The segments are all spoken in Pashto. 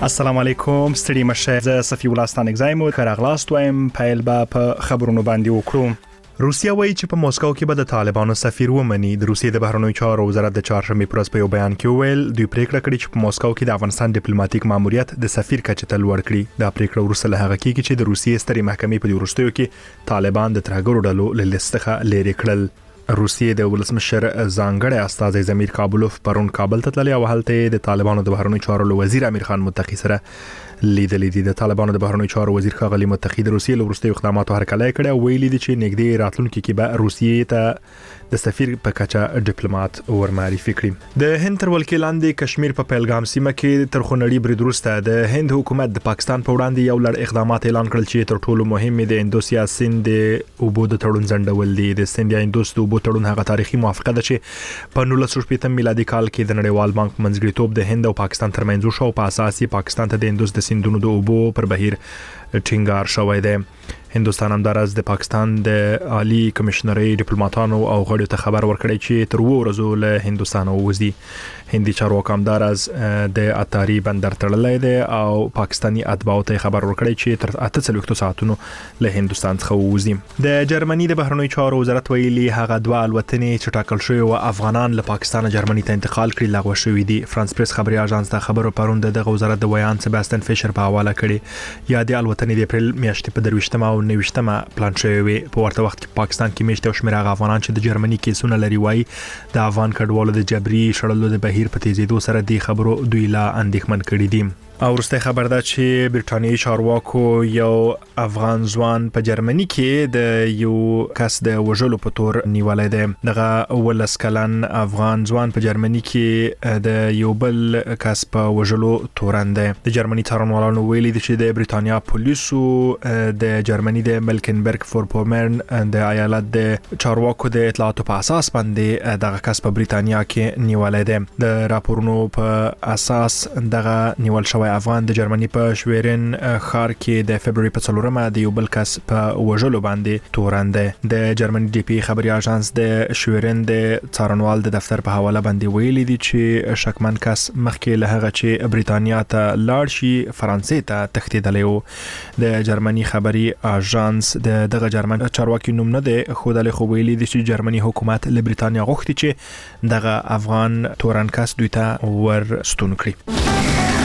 السلام علیکم ستړي مشه زه صفی الله ستانک زایم خراغلاست وایم پایل با په خبرونو باندې وکړو. روسیا وایي چې په موسکو کې به د طالبانو سفیر ومني. د روسیې د بهرنیو چارو وزارت د چهارشنبه پر ورځ په یو بیان کې ویل دوی پریکړه کړې چې په موسکو کې د افغانستان ډیپلوماټیک ماموریت د سفیر کچې ته لوړ کړي. دا پریکړه وروسته له هغه کېږي چې د روسیې سترې محکمې په وروستیو کې طالبان د ترهګرو ډلو له لیست څخه لرې کړل. روسیې د ولسمشر ځانګړی استازی زمیر کابلوف پرون کابل ته تللی او هلته د طالبانو د بهرنیو چارو وزیر امیر خان متقی سره لیدلې دي. د طالبانو د بهرنیو چارو وزیر ښاغلی متقی د روسیې له وروستیو اقداماتو هرکلی کړی او ویلي دي چې نږدې راتلونکي کې به روسیې ته د سفیر په کچه ډیپلوماټ ورمعرفي کړي. د هند تر ولکې لاندې کشمیر په پیلګام سیمه کې تر خونړي برید وروسته د هند حکومت د پاکستان په وړاندې یو لړ اقدامات اعلان کړل چې تر ټولو مهم د اندوسیا سیند اوبو د تړون ځنډول دي. د سیند یا اندوس د اوبو تړون هغه تاریخي موافقه ده چې په 1980 میلادي کال کې د نړیوال بانک منځګړیتوب د هند او پاکستان ترمنځ وشو په اساس پاکستان ته د اندوس د سیندونو د اوبو پر بهیر ټینګار شوی دی. هندوستان همدارس د پاکستان د عالی کمشنري ډیپلوماټانو او غړو ته خبر ورکړی چې تر 2 ورځې له هندوستان ووزي. هندي چارواکو همدارس د اتاری بندر تړلای دی او پاکستانی اتباعو ته خبر ورکړی چې تر 48 ساعتونو له هندوستان څخه ووزي. د جرمني د بهرنیو چارو وزارت ویلي هغه دوه الوتنې چې ټاکل شوی او افغانان له پاکستان جرمني ته انتقال کړي لغوه شوې دي. فرانس پریس خبري اژانس ته خبرو پرون د وزارت د ویان سباستین فیشر په حواله کړي. یا د الوتنې د اپریل میاشتې په 23 او 29 پلان شوی وي. په ورته وخت کې پاکستان کې میشته او شمیر افغانان چې د جرمني کیسونه لري وایي د افغان کډوالو د جبري شړلو د بهیر په تیزیدو سره د خبرو دوی لا اندېښمن کړي دي. او ورسته خبر ده چې برټانیې چارواکو یو افغان ځوان په جرمني کې د یو کس د وژلو په تور نیولای دی. دغه ولس کلن افغان ځوان په جرمني کې د یو بل کس په وژلو تورن دی. د جرمني څارنوالانو ویلي دي چې د برټانیا پولیسو د جرمني د ملکنبرګ فورپومرن د ایالت د چارواکو د اطلاعاتو په اساس باندې دغه کس په برټانیا کې نیولای دی. د راپورونو په اساس دغه نیول شوی افغان د جرمني په شویرن ښار کې د فبرवरी په 4مه د یو بل کس په وژلو باندې تورن دی. د جرمني ډي پی خبري اژانس د شویرن د څارنوال د دفتر په حواله باندې ویلي دي چې شکمن کس مخکې له هغه چې برټانیا ته لاړ شي فرانسې ته تښتېدلی و. د جرمني خبري اژانس دغه جرمن چارواکي نوم نه دی ښودلی خو ویلي دي چې جرمني حکومت له برټانیا غوښتي چې دغه افغان تورن کس دوی ته ورستون کړي.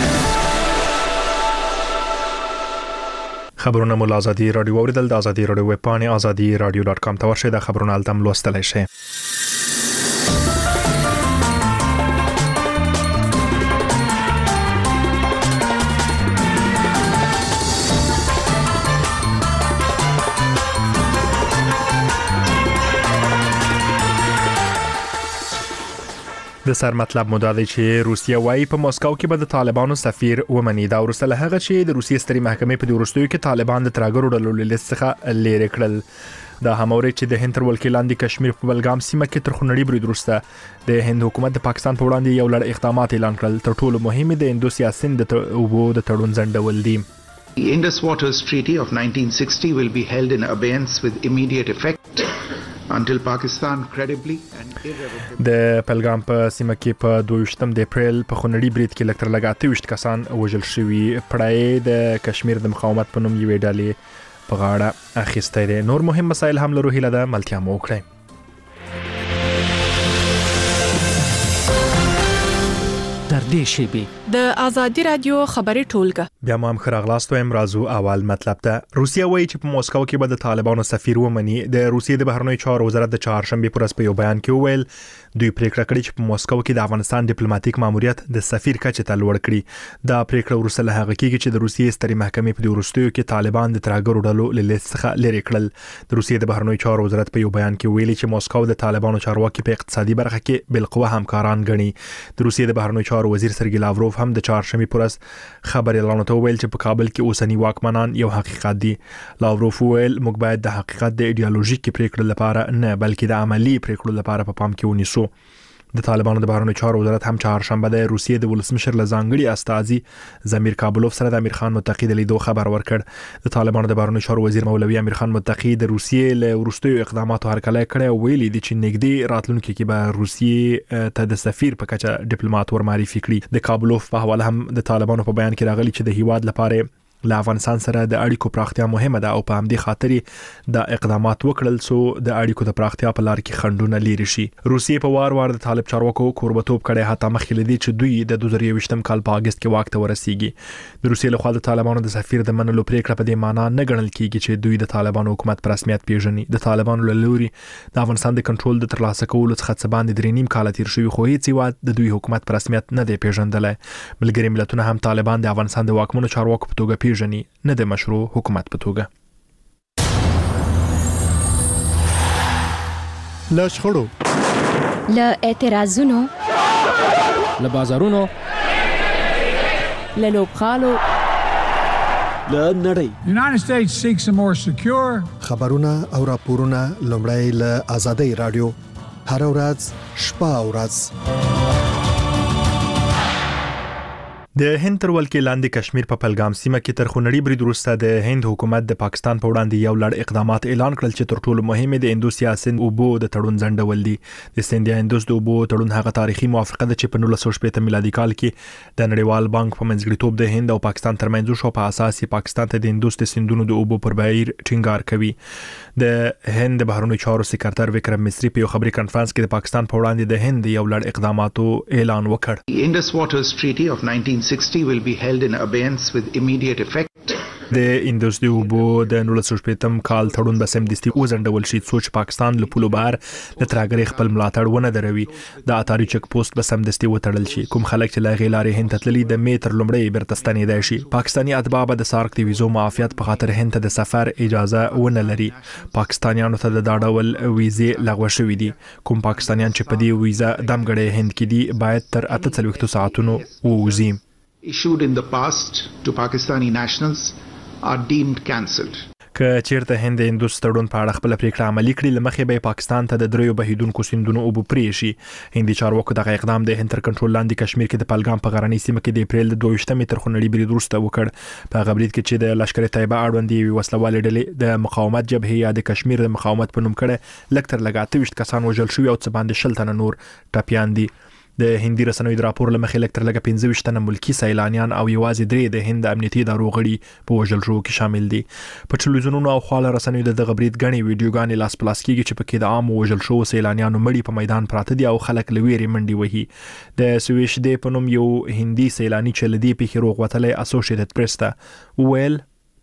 خبرونه مو آزادي رادیو اوریدل د آزادي رادیو ویب پاڼې azadi.radio.com ته ورشئ. د خبرونو التم لوستلای شئ. د سر مطلب مو دا دی چې روسیا وايي په موسکو کې به د طالبانو سفیر ومني. دا وروسته له هغه چې د روسیې سترې محکمې په وروستیو کې طالبان د ترهګرو ډلو له لیست څخه لرې کړل. دا هموري چې د هند تر ولکې لاندې کشمیر په بلګام سیمه کې تر خونړي برید وروسته د هند حکومت د پاکستان په وړاندې یو لړ اقدامات اعلان کړل. تر ټولو مهم د اندوسیا سیند د اوبو د تړون ځنډول دي. The Indus Waters Treaty of 1960 will be held in abeyance with immediate effect until Pakistan credibly and irrevocably. د پلګام په سیمه کې په 22 د اپریل په خونړي برید کې لکتر لګاتې 20 کسان وژل شوي. پړای د کشمیر د مقاومت په نوم یوې ډلې په غاړه اخیستی دی. نور مهم مسایل هم لرو هیله ده ملتیا مو وکړئ. در دې شیبې د آزادي رادیو خبري ټولګه بیا هم خراغلاست وایم. رازو اول مطلب ته روسیا وایي چې په موسکو کې به د طالبانو سفیر ومني. د روسیې د بهرنیو چارو وزارت د چهارشنبه پر ورځ په یو بیان کې وویل دوی پریکړه کړې چې په موسکو کې د افغانستان ډیپلوماټیک ماموریت د سفیر کچې ته لوړ کړي. دا پریکړه وروسته له هغه کېږي چې د روسیې سترې محکمې په وروستیو کې طالبان د ترهګرو ډلو له لیست څخه لرې کړل. د روسیې د بهرنیو چارو وزارت په یو بیان کې ویلي چې موسکو د طالبانو چارواکي په اقتصادي برخه کې بالقوه همکاران ګڼي. د روسیې د بهرنیو چارو وزیر سرګی لاوروف هم د چهارشنبه پر ورځ خبر اعلان ویل چې په کابل کې اوسنی واکمنان یو حقیقت دي. لاوروف ویل موږ باید د حقیقت د ایدئولوژیک پریکړو لپاره نه بلکې د عملی پریکړو لپاره په پام کې ونیسو. د طالبانو د بهرنیو چارو وزارت هم چهارشنبه د روسیې د ولسمشر له ځانګړي استازي زمیر کابلوف سره د امیر خان متقی د لیدو خبر ورکړ. د طالبانو د بهرنیو چارو وزیر مولوي امیر خان متقی د روسیې له وروستیو اقداماتو هرکلی کړی او ویلي دي چې نږدې راتلونکي کې به روسیې ته د سفیر په کچه ډیپلوماټ ورمعرفي کړي. د کابلوف په حواله هم د طالبانو په بیان کې راغلي چې د هیواد لپاره له افغانستان سره د اړیکو پراختیا مهمه ده او په همدې خاطر د اقدامات وکړل سو د اړیکو د پراختیا په لار کې خنډونه لري شي. روسیې په وار د طالب چارواکو کوربتوب کړي حتی مخکې لدی چې دوی د 2023م کال په اگست کې واک ته ورسیږي. د روسیې لخوا د طالبانو د سفیر د منلو پریکړه په دې معنی نه ګڼل کیږي چې دوی د طالبانو حکومت په رسمیت پیژني. د طالبانو له لوري د افغانستان د کنټرول د ترلاسه کولو څخه څه باندې 3.5 کال تیر شوی خو هیڅ هیواد د دوی حکومت په رسمیت نه دی پیژندلی. ملګری ملتونه هم طالبان د افغانستان د واکمنو چارواکو په توګه پیژني نه د مشروع حکومت په توګه. له شخړو، له اعتراضونو، له بازارونو، له لوبغالو، له نړۍ. The United States seeks a more secure خبرونه او راپورونه لومړی له آزادۍ رادیو هر ورځ شپه او ورځ. د هند تر ولکې لاندې کشمیر په پهلګام سیمه کې تر خونړي برید وروسته د هند حکومت د پاکستان په وړاندې یو لړ اقدامات اعلان کړل چې تر ټولو مهم د اندوس یا سند اوبو د تړون ځنډول دي. د سند یا اندوس د اوبو تړون هغه تاریخي موافقه ده چې په 1960 میلادي کال کې د نړیوال بانک په منځګړیتوب د هند او پاکستان ترمنځ شو. په اساس یې پاکستان ته د اندوس د سندونو د اوبو پر بهیر ټینګار کوي. د هند بهرنیو چارو سکرټر وکرم مصری په خبري کانفرنس کې د پاکستان په وړاندې د هند یو لړ اقداماتو اعلان وکړ. The Indus Waters Treaty of 1960 will be held in abeyance with immediate effect. د اندوس د اوبو د 1960م کال تړون به سمدستي وځنډول شي څو چې پاکستان له پولو بهر د ترهګرۍ خپل ملاتړ ونه دروي. د اتاري چک پوسټ به سمدستي وتړل شي. کوم خلک چې لا غیلارې هند ته تللي د میتر لومړی بیرته ستنېدای شي. پاکستاني اتباع به د سارک د ویزو معافیت په خاطر هند ته د سفر اجازه ونه لري. پاکستانیانو ته د دا ډول ویزې لغوه شوې دي. کوم پاکستانیان چې په دې ویزه دمګړی هند کې دي باید تر 48 ساعتونو ووځي. Issued in the past to Pakistani nationals are deemed cancelled. که چیرته هند اندوس تړون په اړه خپل پریکړه عملي کړي لمخې به پاکستان ته د دریو بهیدونکو سیندونو اوبو پرې شي. هندي چارواکو دغه اقدام د هند تر کنټرول لاندې کشمیر کې د پهلګام په غرنۍ سیمه کې د اپریل 22 تر خونړي برید وروسته وکړ. په هغه برید کې چې د لشکر طیبه اړوند وسلوالې ډلې د مقاومت جبهې یا د کشمیر د مقاومت په نوم کړه لکه تر لګا 28 کسان وژل شوي او څه باندې 60 تنه نور ټپیان دي. د هندي رسنیو د راپور لمخې لکه تر لګا 25 تنه ملکی سیلانیان او یوازې 3 د هند امنیتي ادارو غړي په وژل شوو کې شامل دي. په ټلویزیونونو او خواله رسنیو دغه برید غني ویډیوګانې لاس پلاس کیږي چې پکې د عام وژل شوو سیلانیانو مړي په میدان پراته دي او خلک لويري منډي وهي. د سویش دی په نوم یو هندي سیلانی چې لدی په خروغ وتلې اسوسییټډ پریس ته ویل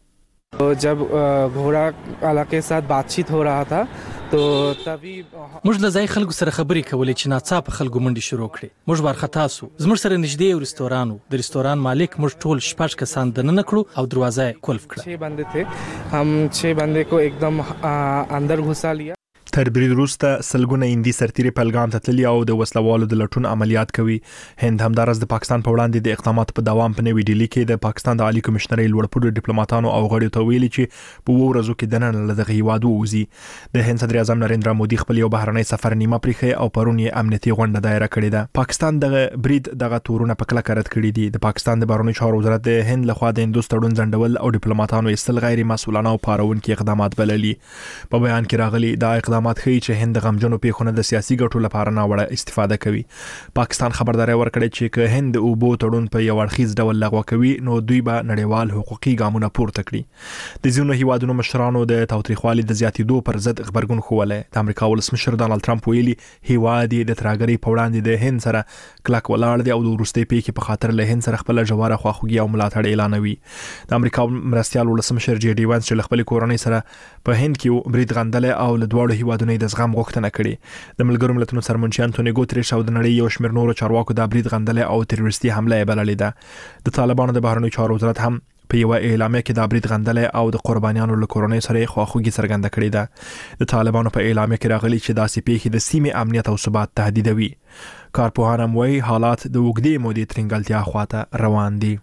जब घोड़ा वाला के साथ बातचीत हो रहा था तो तभी موږ له ځای خلکو سره خبرې کولې چې ناڅاپه خلکو منډې شروع کړې. موږ وارخطا سو. زموږ سره نږدې یو رستوران و. د رستوران مالک موږ ټول 6 کسان دننه کړو او دروازه یې قلف کړه. 6 بندے تھے. हम 6 بندے کو एकदम اندر घुसा लिया. تر برید وروسته سلګونه هندي سرتیري پهلګام ته تللي او د وسلوالو د لټون عملیات کوي. هند همدارس د پاکستان په وړاندې د اقداماتو په دوام په نوې ډیلي کې د پاکستان د عالی کمشنرۍ لوړپوړو ډیپلوماټانو او غړیو ته ویلي چې په 2 ورځو کې دننه له دغه هیواد ووځي. د هند صدر اعظم نریندرا مودي خپل یو بهرنی سفر نیمه پریخي او پرون یې امنیتي غونډه دایره کړې ده. پاکستان دغه برید دغه تورونه په کلکه رد کړي دي. د پاکستان د بهرنیو چارو وزارت د هند لخوا د اندوس تړون ځنډول او ډیپلوماټانو ایستل غیر مسؤلانه او پارونکي اقدامات بللي. په بیان کې راغلي دا اقدامات ښیي چې هند غمجنو پیښونه د سیاسي ګټو لپاره نه وړه استفاده کوي. پاکستان خبرداري ورکړې چې که هند اوبو تړون په یو اړخیز ډول لغوه کوي نو دوی به نړیوال حقوقي ګامونه پورته کړي. د ځینو هیوادونو مشرانو د تاوتریخوالي د زیاتېدو پر ضد خبرګون ښوولی. د امریکا ولسمشر ډانلډ ټرمپ ویلي هیواد د ترهګرۍ په وړاندې د هند سره کلک ولاړ دی او د وروستۍ پیښې په خاطر له هند سره خپل ژوره خواخوږي او ملاتړ اعلانوي. د امریکا مرستیال ولسمشر جی ډي وانس چې خپل کورنۍ سره په هند کې برید غندل او له دواړو هیوادونو د زغم غوښتنه کړې. د ملګرو ملتونو سرمنشي انټونی ګوتریش او د نړۍ یو شمېر نورو چارواکو د برید غندل او تروریستي حمله بللې ده. د طالبانو د بهرنیو چارو وزارت هم په یو اعلامیه کې د برید غندل او د قربانیانو له کورنۍ سره خواخوږي څرګنده کړې ده. د طالبانو په اعلامیه کې راغلي چې داسې پیښې د سیمې امنیت او ثبات تهدیدوي. کارپوهان هم وايي حالات د اوږدې مودې ترنګلتیا خواته روان دي.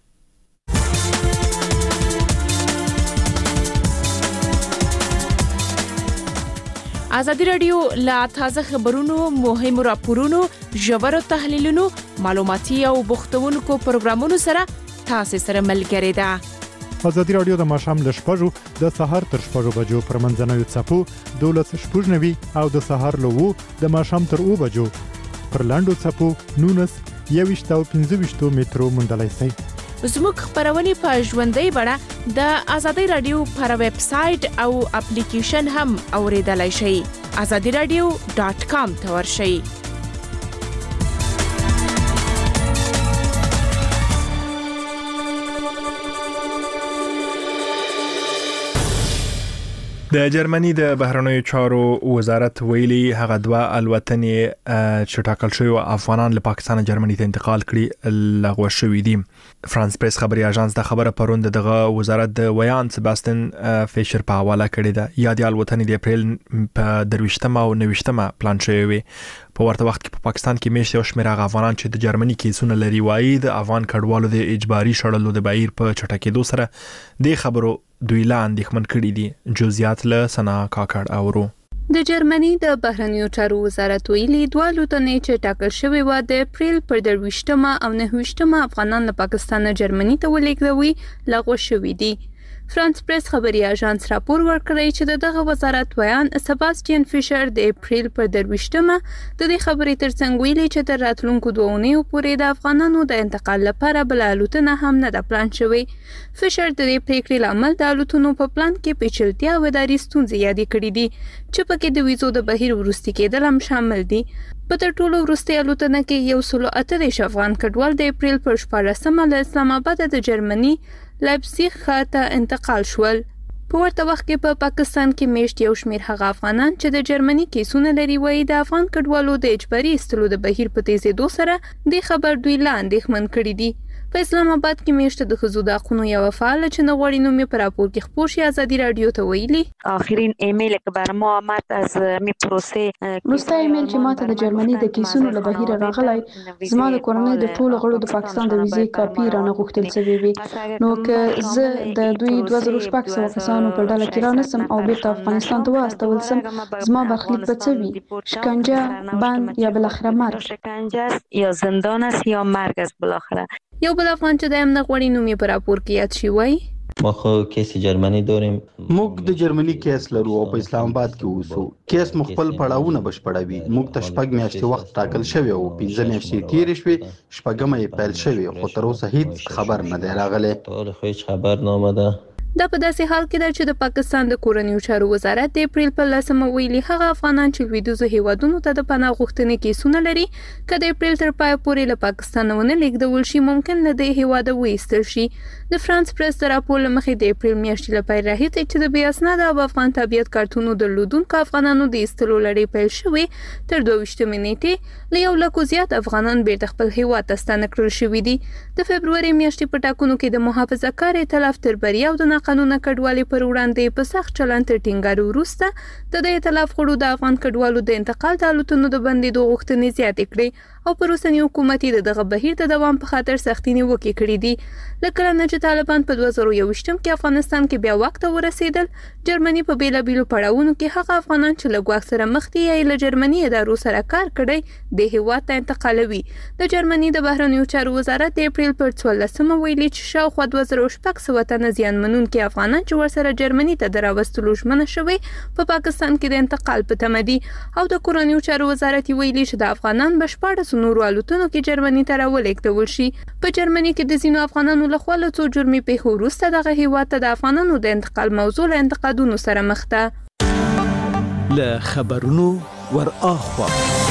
ازادي رادیو لا تازه خبرونو مهم راپورونو ژور تحلیلونو معلوماتي او بوختونکو پروګرامونو سره تاسو سره ملګری ده ازادي رادیو د ماښام له 6 د سهار تر 6 بجو پر منځنوي څپو 12:09 او د سهار له 2 د ماښام تر 2 بجو پر لاندو څپو 19 او 15 مترو منډلای شي. زموږ خبرونه په ژوندۍ بڼه د ازادي رادیو پر ویب سټ او اپلیکیشن هم اوریدلای شئ. azadiradio.com ته ورشئ. د جرمني د بهرنیو چارو وزارت ویلي هغه دوه الوتنې چې ټاکل شوی افغانان له پاکستان جرمني ته انتقال کړي لغوه شوې دي. فرانس پریس خبري اژانس د خبره پروند دغه وزارت د ویان سباستن فیشر په حواله کړی ده. یادې الوتنې د اپریل په 23 او 29 پلان شوی وي. په ورته وخت کې په پاکستان کې میشته او شمیر افغانان چې د جرمني کیسونه لري وایي د افغان کډوالو د اجباري شړلو د بهیر په چټکېدو سره د خبرو دوی لاندې خمن کړي دي. جزئیات له سنا کاکړ اورو. د جرمني د بهرنیو چارو وزارت ویلي دوه الوتنې چې ټاکل شوی و د اپریل پر 23 او 29 افغانان له پاکستان جرمني ته ولېږدوي لغوه شوی دي. فرانس پریس خبري اژانس راپور ورکړی چې دغه وزارت ویان سباستین فیشر د اپریل پر 23 د دې خبرې ترڅنګ ویلي چې د راتلونکو 2 اونیو پورې د افغانانو د انتقال لپاره بل الوتنه هم نه ده پلان شوی. فیشر د دې پریکړې لامل د الوتنو په پلان کې پیچلتیا او اداري ستونزې یادې کړې دي چې پکې د ویزو د بهیر وروستي کېدل هم شامل دي. په تر ټولو وروستي الوتنه کې 138 افغان کډوال د اپریل پر 14 له اسلام آباد د جرمني لایپزیګ ښار ته انتقال شول. په ورته وخت کې په پاکستان کې میشت یو شمیر هغه افغانان چې د جرمني کیسونه لري وایي د افغان کډوالو د اجباري ایستلو د بهیر په تیزېدو سره د خبر دوی لاندې خمن کړي دي. په اسلام آباد کې میشت د خزو د حقوقو یو فعال چې نغوړی نوم په راپور کې خبر شي ازادي رادیو ته ویلي آخرین ایمیل که بر ما آمد از می پروسه روستا ایمیل چې ماته د جرمني د کیسونو له بهیر راغلی زما د کورنۍ د ټولو غړو د پاکستان د ویزې کاپی رانه غوښتل شوی وي نو که زه د دوی 2600 کسانو په ډله کې رانسم او بیرته افغانستان ته واستول سم زما برخلیک به څه وي شکنجه بند یا بالاخره مرګ شکنجه یا زندان است یا مرګ است بالاخره. یو بل افغان چې د نغوړی نوم په راپور کې یاد شي وای ما خو کیس جرمني دوریم موږ د جرمني کیس لرو او په اسلام آباد کې اوسو کیس مخبل پړاوونه بشپړوي موږ ته شپږ میاشتې وخت ټاکل شوی او 15 میاشتې تیر شوي شپږم یې پیل شوی خو تر اوسه هیڅ خبر نه دی راغلی ټول هیڅ خبر نه آمده. دا په داسې حال کې ده چې د پاکستان د کورنیو چارو وزارت د اپریل په 10 ویلي هغه افغانان چې لویدیځو هیوادونو ته د پناه غوښتنې کیسونه لري که د اپریل تر پای پورې له پاکستان ونه لیږدول شي ممکن له دې هیواده وایستل شي. د فرانس پریس د راپور له مخې د اپریل میاشتې لپاره راهیسې چې د بې اسناده او افغان تابعیت کارتونو درلودونکو افغانانو د ایستلو لړۍ پیل شوې تر 22 نیټې له 100,000 زیات افغانان بیرته خپل هیواد ته ستانه کړل شوي دي. د فبروري میاشتې په ټاکنو کې د محافظه کار ائتلاف تر بریا او د قانون کډوالي پر وړاندې په سخت چلند تر ټینګارو وروسته د ائتلاف غړو د افغان کډوالو د انتقال د الوتنو د بندېدو غوښتنې زیاتې کړې او پر اوسني حکومت د دغه بهیر د دوام په خاطر سختې نیوکې کړې دي. لکه نه چې طالبان په 2021 کې افغانستان کې بیا وخت ورسېدل جرمني په بیلابیلو پړاوونو کې هغه افغانان چې له ګواښ سره مخ دي یا له جرمني ادارو سره کار کړی د هیواد ته انتقالوي. د جرمني د بهرنیو چارو وزارت د اپریل پر 14 ویلي چې شاوخوا 2600 تنه زیانمنونکي افغانان چې ورسره جرمني ته دراوستلو ژمنه شوی په پاکستان کې د انتقال په تمه دي او د کورنیو چارو وزارت ویلي چې د افغانان بشپړ نورو الوتنو کې جرمني ته راولېږدول شي. په جرمني کې د ځینو افغانانو لخوا له څو جرمي پیښو وروسته دغه هیواد ته د افغانانو د انتقال موضوع له انتقادونو سره مخ ده. له خبرونو ور اخوا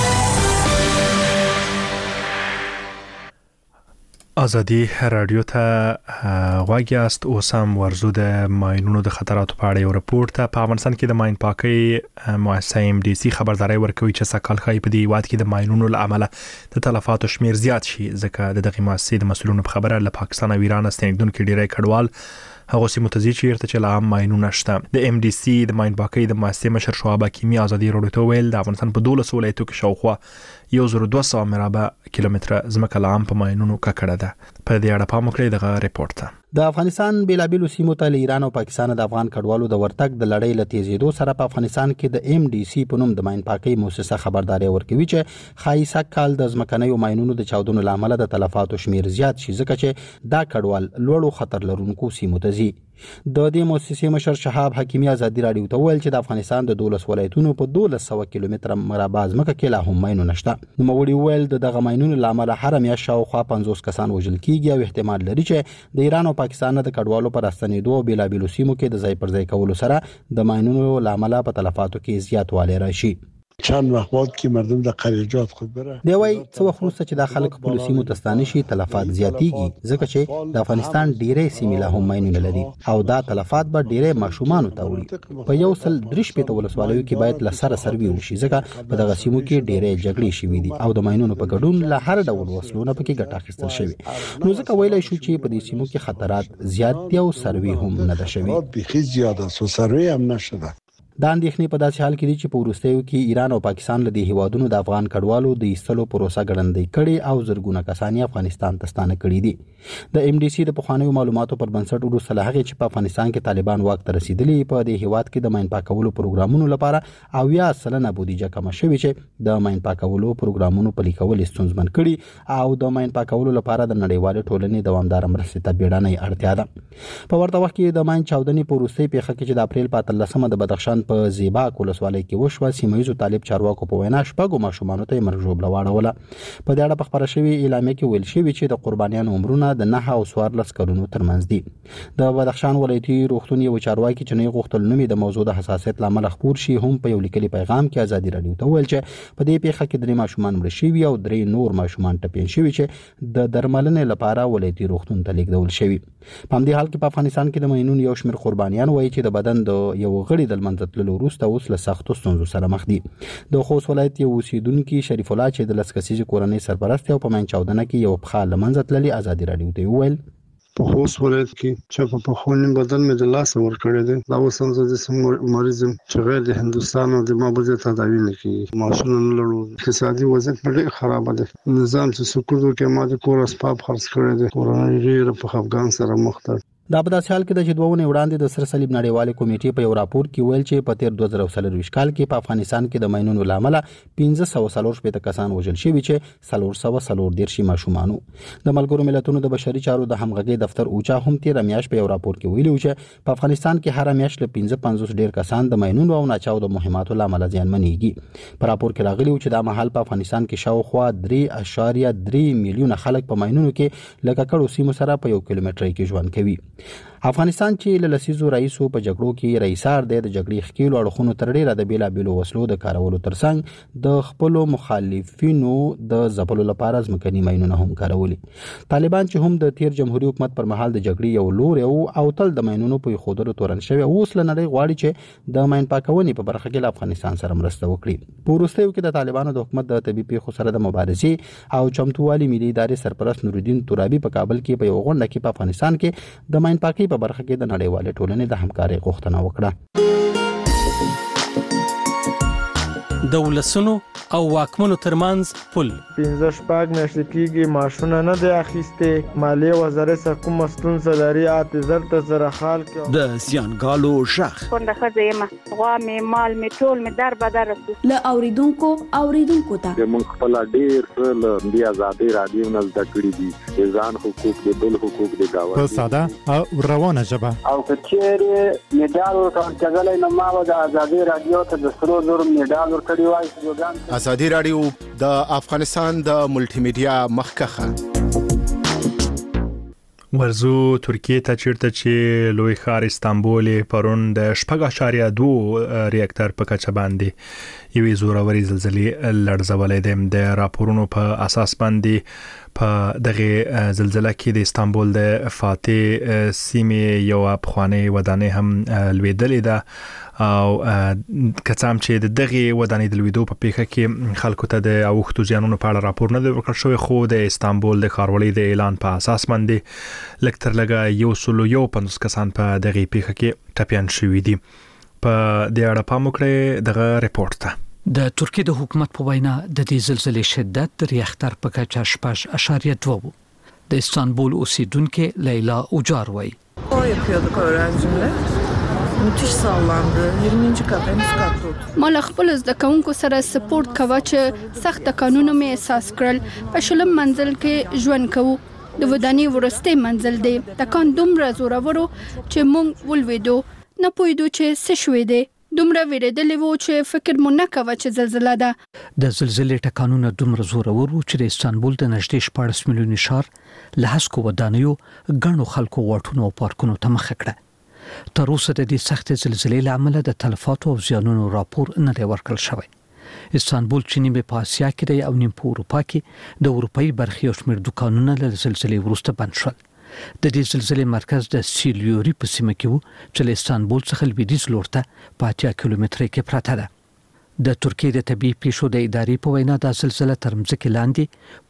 ازادي رادیو ته غواګیاست اوس هم ورزو د ماینونو د خطراتو په اړه یو راپور ته په افغانستان کې د ماین پاکي مؤسسه MDC خبرداري ورکوي چې سکهال خای په دې وخت کې د ماینونو له امله د تلفاتو شمیر زیات شي ځکه د دغه مؤسسې د مسولونو په خبره له پاکستان او ایران ستنیدونکو ډیری کډوال هغه سیمو ته ځي چې ارته لا ماینونه شته. د MDC د ماین پاکي د مؤسسې مشر شعبه کیمیا ازادي رادیو ته ویل د افغانستان په 12 ولایتو کې شاوخوا 1200 مربع کیلومتر ځمکه لا هم په ماینونو ککړه ده. په دې اړه پام وکړئ دغه ریپورت ته. د افغانستان بیلابیلو سیمو ته ایران او پاکستان د افغان کډوالو د ورتګ د لړۍ له تیزیدو سره په افغانستان کې د MDC په نوم د ماین پاکۍ مؤسسه خبرداري ورکوي چې خایسه کال د ځمکنیو ماینونو د چاودنو لامل د تلفاتو شمیر زیات شي ځکه چې دا کډوال لوړو خطر لرونکو سیمو ته ځي. د دې مؤسسې مشر شهاب حکیمی ازادي رادیو ته ویل چې د افغانستان د 12 ولایتونو په 1200 کیلومتر مربع ځمکه کې لا هم ماینونه نشته. نوموړي ویل دغه ماینونو لامل هر میاشت شاوخوا 50 کسان وژل کیږي او احتمال لري چې د ایران او پاکستان د کډوالو پر راستنېدو بیلابیلو سیمو کې د ځای پر ځای کولو سره د ماینونو لامل په تلفاتو کې زیاتوالی راشي. چند وقت بعد که مردم در قریجات خود بره دی وای څو وخت وروسته چې د خلک په سیمو تستانه شي تلفات زیاتیږي ځکه چې د افغانستان ډیرې سیمې له هم ماینونه لري او دا تلفات به ډیرې ماشومان ته وړي. په یو سل درش په ولسوالیو کې باید له سره سروي وشي ځکه په دغه سیمو کې ډیرې جګړې شوې دي او د ماینونو په ګډون له هر ډول وسلونه پکې ګټه اخیستل شوی. نو ځکه ویلای شو چې په دې سیمو کې خطرات زیات دي او سروي هم نه ده شوی. بخي زیاده سو سروي هم نشده. دا اندېښنې په داسې حال کې دي چې په وروستیو کې ایران او پاکستان له دې هیوادونو د افغان کډوالو د ایستلو پروسه ګړندۍ کړې او زرګونه کسان افغانستان ته ستانه کړي دي. د MDC د پخوانیو معلوماتو پر بنسټ وروسته له هغې چې په افغانستان کې طالبان واک ته رسیدلي په دې هیواد کې د ماین پاکولو پروګرامونو لپاره 80% بودیجه کمه شوې چې د ماین پاکولو پروګرامونو پلي کول ستونزمن کړي او د ماین پاکولو لپاره د نړیوالې ټولنې دوامداره مرستې ته بیړنۍ اړتیا ده. په ورته وخت کې د ماین چاودنې په وروستۍ پیښه کې چې د اپریل په 13 د بدخشان په زیباک ولسوالۍ کې وشوه سیمه‌ییزو طالب چارواکو په وینا شپږو ماشومانو ته مرګ ژوبله واړوله. په دې اړه په خبره شوې اعلامیه کې ویل شوي چې د قربانیانو عمرونه د 9 او 14 کلونو ترمنځ دي. د بدخشان ولایتي روغتون یو چارواکي چې نه غوښتل نوم د موضوع د حساسیت لامل خبر شي هم په یو لیکلي پیغام کې ازادي رادیو ته ویل چې په دې پیښه کې 3 ماشومان مړ شوي او 3 نور ماشومان ټپین شوي چې د درملنې لپاره ولایتي روغتون ته لیږدول شوي. په همدې حال کې په افغانستان کې د ماینونو یو شمېر قربانیان وایي چې د بدن د یو غړي د لمنځه تللو وروسته اوس له سختو ستونزو سره مخ دي. د خوست ولایت یو اوسیدونکي شریف الله چې د 10 کسیزې کورنۍ سرپرست او په ماین چاودنه کې یو پښه له منځه تللې ازادي رادیو ته وویل په خوست ولایت کې چې په خونی بدن مې د لاس ور کړی دی دا اوس هم د مریض چې غیر د هندستان او د مابوزه تداوی نه کوي ماشومان نه لرو اقتصادي وضعیت ډېر خراب دی نظام چې سکوت کې ما د کور اسباب خرڅ کړی دی کورنۍ ډېر په افغان سره مخ ده. دا په داسې حال کې د چې دوه وړاندې د سر صلیب نړیوالې کمیټې په یو راپور کې ویل چې په تیر 2024 کال کې په افغانستان کې د ماینونو لامل 1540 کسان وژل شوي چې 440 ماشومانو. د ملګرو ملتونو د بشري چارو د همغږي دفتر اوچا هم تیر میاشت په یو راپور کې ویلي چې په افغانستان کې هر میاشت له 55 ډیر کسان د ماینونو او ناچاودو مهماتو لامل زیانمنېږي. په راپور کې راغلي چې دا مهال په افغانستان کې شاوخوا 3.3 میلیونه خلک په ماینونو کې لکه کډو سیمو سره په 1 کیلومتر کې ژوند کوي. افغانستان چې له لسیزو رئیسو په جګړو کې رئیسار دی د جګړې ښکیلو اړخونو تر ډیره د بیلابیلو وسلو د کارولو ترڅنګ د خپلو مخالفینو د ځپلو لپاره ځمکني ماینونه هم کارولي. طالبان چې هم د تیر جمهوریت حکومت پر مهال د جګړې یو لوري او تل د ماینونو په ایښودلو تورن شوی اوس له نړۍ غواړي چې د ماین پاکونې په برخه کې له افغانستان سره مرسته وکړي. په وروستیو کې د طالبانو د حکومت د طبي پیښو سره د مبارزې او چمتووالي ملي ادارې سرپرست نورالدین ترابي په کابل کې په یو غونډه کې په افغانستان کې د ماین پاکۍ په برخه کې د نړیوالې ټولنې د همکارۍ غوښتنه وکړه. د ولسونو او واکمنو ترمنځ پل 15 میاشتې کېږي معاشونه نه دی اخیستې مالیې وزارت کومه ستونزه لري اعتذار ته سره حال کې د زیانګالو شخ څنګه خځه یم غوا مې مال مې ټول مې در بدر له اوریدونکو ته موږ خپل ډېر له دې ازادي رادیو نه زده کړې دي ځان حقوق د بل حقوق د گاوه په ساده او روانه ژبه او کچېر میډال ورکړل نو ما د ازادي رادیو ته د 300 میډال ورکړی وای. ازادي رادیو د افغانستان د ملټي میډیا مخکخه ورزو ترکیه ته چیرته چې لوی ښار استانبول پرون د 4.2 ریاکټر په کچه باندې یوې زوروري زلزلې لړزولې ده. د راپورونو په اساس باندې په دغه زلزلہ کې د استانبول د فاتح سیمې یو افغاني ودانۍ هم لویدلې ده او کڅام چې دغه ودانۍ د لویدو په پیښه کې خلکو ته د اوښتو زیانونو په اړه راپور نه دی ورکړل شوی خو د استانبول د ښاروالۍ د اعلان په اساس باندې لکتر لګا 150 کسان په دغه پیښه کې ټپیان شوي دي. په دې اړه پام وکړئ دغه ریپورت ته. د ترکیه د حکومت په وینا د دې زلزلې شدت د ریاکټر په کچه 6.2 وو. د استانبول اوسیدونکو لیلا اوجار وایي O yapıyorduk öğrencimle. Müthiş sallandı. 20. kat en üst katta oturdu. ما له خپل زده کوونکو سره سپورت کوه چې سخت قانونو مې احساس کړل. په شلم منزل کې ژوند کوو. د ودانۍ ورسته منزل دی. تکان دومره زورورو چې مونږ ولویدو. نه پوهیدو چې څه شوی دی. دومره ویریدلې وو چې فکر مو نه کوه چې زلزلہ ده. د زلزلې ټکانونه دومره زورور وو چې د استانبول د نږدې 14 میلیون ښار له هسکو ودانیو ګڼو خلکو واټونو او پارکونو ته مخه کړه. تر اوسه د دې سخت زلزلې له امله د تلفاتو او زیانونو راپور نه دی ورکړل شوی. استانبول چې نیمه په آسیا کې دی او نیمه په اروپا کې د اروپאי برخې او شمېر دکانونه له زلزلې وروسته بند شول. د دې زلزلې مرکز د سیلیوري په سیمه کې وو چې له استانبول څخه لویدیځ لور ته په 80 کیلومتره کې پراته ده. د ترکیې د طبي پیښو د ادارې په وینا د زلزلې تر مځکې لاندې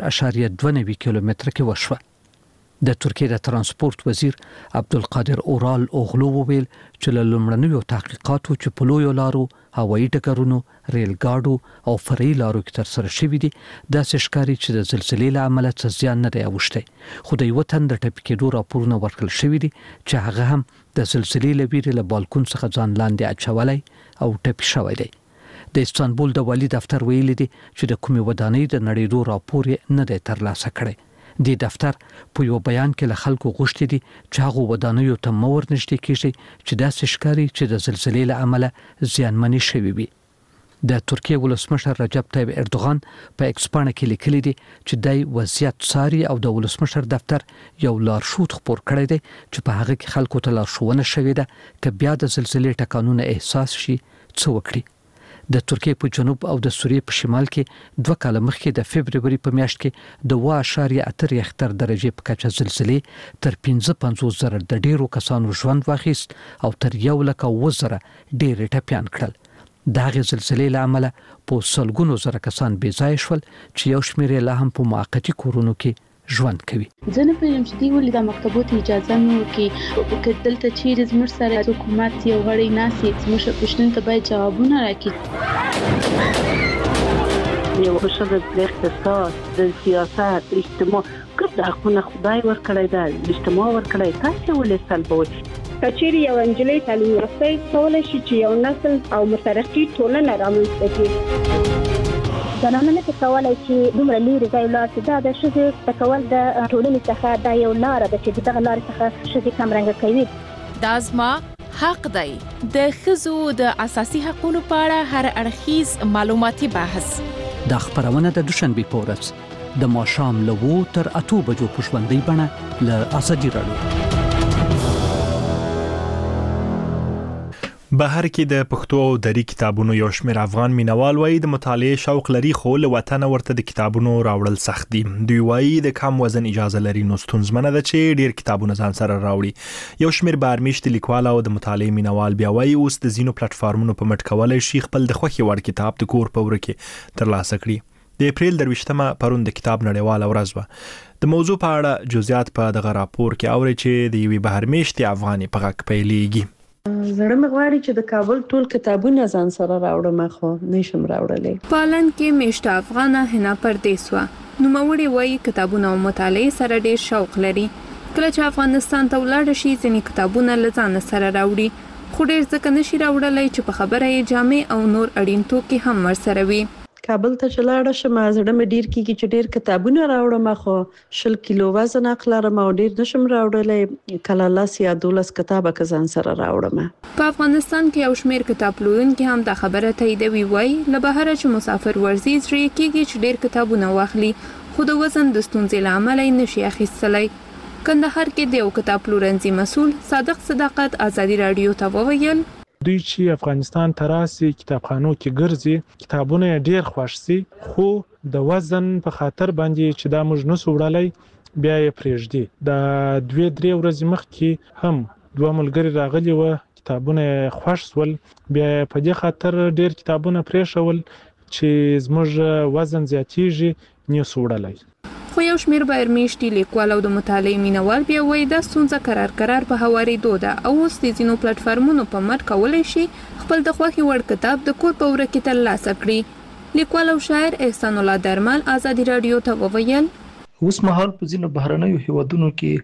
په 6.2 کیلومتره کې وشوه. د ترکیې د ترانسپورت وزیر عبدالقادر اورال اوغلو وویل چې له لومړنیو تحقیقاتو چې په لویو لارو، هوایي ډګرونو، ریل ګاډو او فرعي لارو کې ترسره شوي دي، داسې ښکاري چې د زلزلې له امله څه زیان نه دی اوښتی. خو د یوه تن د ټپي کېدو راپورونه ورکړل شوي دي چې هغه هم د زلزلې له ویرې له بالکون څخه ځان لاندې اچولی او ټپي شوی دی. د استانبول د والي دفتر ویلي دي چې د کومې ودانۍ د نړېدو راپور یې نه دی ترلاسه کړی. د دفتر په یو بیان کې له خلکو غوښتي دي چې هغه ودانیو ته مو ورنږدې کیږي چې داسې ښکاري چې د زلزلې له امله زیانمنې شوي وي. د ترکیې ولسمشر رجب طیب اردوغان په ایکس پاڼه کې لیکلي دي چې دای وضعیت څاري او د ولسمشر دفتر یو لارښود خپور کړی دی چې په هغه کې خلکو ته لارښوونه شوې ده چې بیا د زلزلې ټکانونه احساس شي څه وکړي. د ترکیې په جنوب او د سوریې په شمال کې 2 کال مخکې د فبرवरी په میاشت کې د 1.8 ریختر درجه په کچه زلزلې تر 55,000 د ډیرو کسانو ژوند واخیست او تر 1,00,000 ډیر ټپيان کړل. دغه زلزلې له امله په سلګونو زره کسان بې ځای شول چې یو شمېر لا هم په موقتي کورونو کې ژوند کوي. ځنه په یم چې دی ولې د مکتبونو اجازه نه ورکړي دلته چیرې زموږ سره حکومت یو غړی ناسي زموږ پښتون ته باید جوابونه راکړي. یو خصوصا د اقتصاد، د سیاست، اجتماع ګرد حقونه خدای ورکړی دا اجتماع ورکړی تاسو ولې سلبوي. کچېری یو انجلۍ تعلیم یافته کولای شي چې یو نسل او مترقي ټولنه رامنځته کړي. زنانه نه کولای چې دومره لري ځای لاړ شي. دا د ښځې تکول د ټولنې څخه دا یو لار ده چې دغه لار څخه ښځې کمرنګ کوي. دا زما حق دی. د ښځو د اساسي حقوقو په اړه هر اړخیز معلوماتي بحث. دا خبرونه د دوشنبه په ورځ د ماښام له 2 تر 8 بجو په ژوندۍ بڼه له ازادي راډیو. بهر کې د پښتو او دري کتابونو یو شمېر افغان مینوال وایي د مطالعې شوق لري خو له وطن ورته د کتابونو راوړل سخت دي. دوی وایي د کم وزن اجازه لري نو ستونزمنه ده چې ډیر کتابونه ځان سره راوړي. یو شمېر بهرمیشت لیکوال او د مطالعې مینوال بیا وایي اوس د زینو پلیټفارمونو په مټ کولای شي خپل د خوښي وړ کتاب د کور په وره کې ترلاسه کړي. د اپریل 23مه پرون د کتاب نړیواله ورځ وه. د موضوع په اړه جزئیات په دغه راپور کې اوري چې د یوې بهرمیشت افغاني په غږ پیلېږي. زړه مې غواړي چې د کابل ټول کتابونه ځان سره راوړم خو نشم راوړلی. پالن کې میشته افغانه حنا پردیسوا نوموړي وایي کتابونه او مطالعه سره ډیر شوق لري. کله چې افغانستان ته ولاړ شي ځینې کتابونه له ځان سره راوړي خو ډیر ځکه نشي راوړلی چې په خبره یې جامع او نور اړین توکي هم ورسره وي. کابل ته چلاړه شم زړه مې ډیر کیږي چې ډیر کتابونه راوړم خو 10 کیلو وزن اخلم او ډیر نشم راوړلی. کله لاس یا 12 کتابه کزان سره راوړم. په افغانستان کې یو شمېر کتاب پلورونکي هم دا خبره تاییدوي. وایي له بهره چې مسافر ورځي ځرې کیږي چې ډیر کتابونه واخلي خو د وزن د ستونزې له امله یې نشي اخیستلی. کندهار کې د یو کتاب پلورنځي مسؤل صادق صداقت ازادي رادیو ته وویل دوی چې افغانستان ته راسي کتابخانو کې ګرځي کتابونه ډیر خوښ سي خو د وزن په خاطر باندې چې دا موږ نسو وړلای بیا یې پرېږدي. د 2-3 ورځې مخکې هم 2 ملګري راغلي و کتابونه خوښ سول بیا په دې خاطر ډیر کتابونه پرېښول چې زموږ وزن زیاتیږي نسو وړلای. خو یو شمېر بهرمیشتي لیکوال او د مطالعې مینوال بیا وایي دا ستونزه قرار په هوارېدو ده او اوس د ځینو پلیټفارمونو په مټ کولی شي خپل د خوښې وړ کتاب د کور په وره کې ترلاسه کړي. لیکوال او شاعر احسان الله درمل ازادي رادیو ته وویل اوس مهال په ځینو بهرنیو هیوادونو کې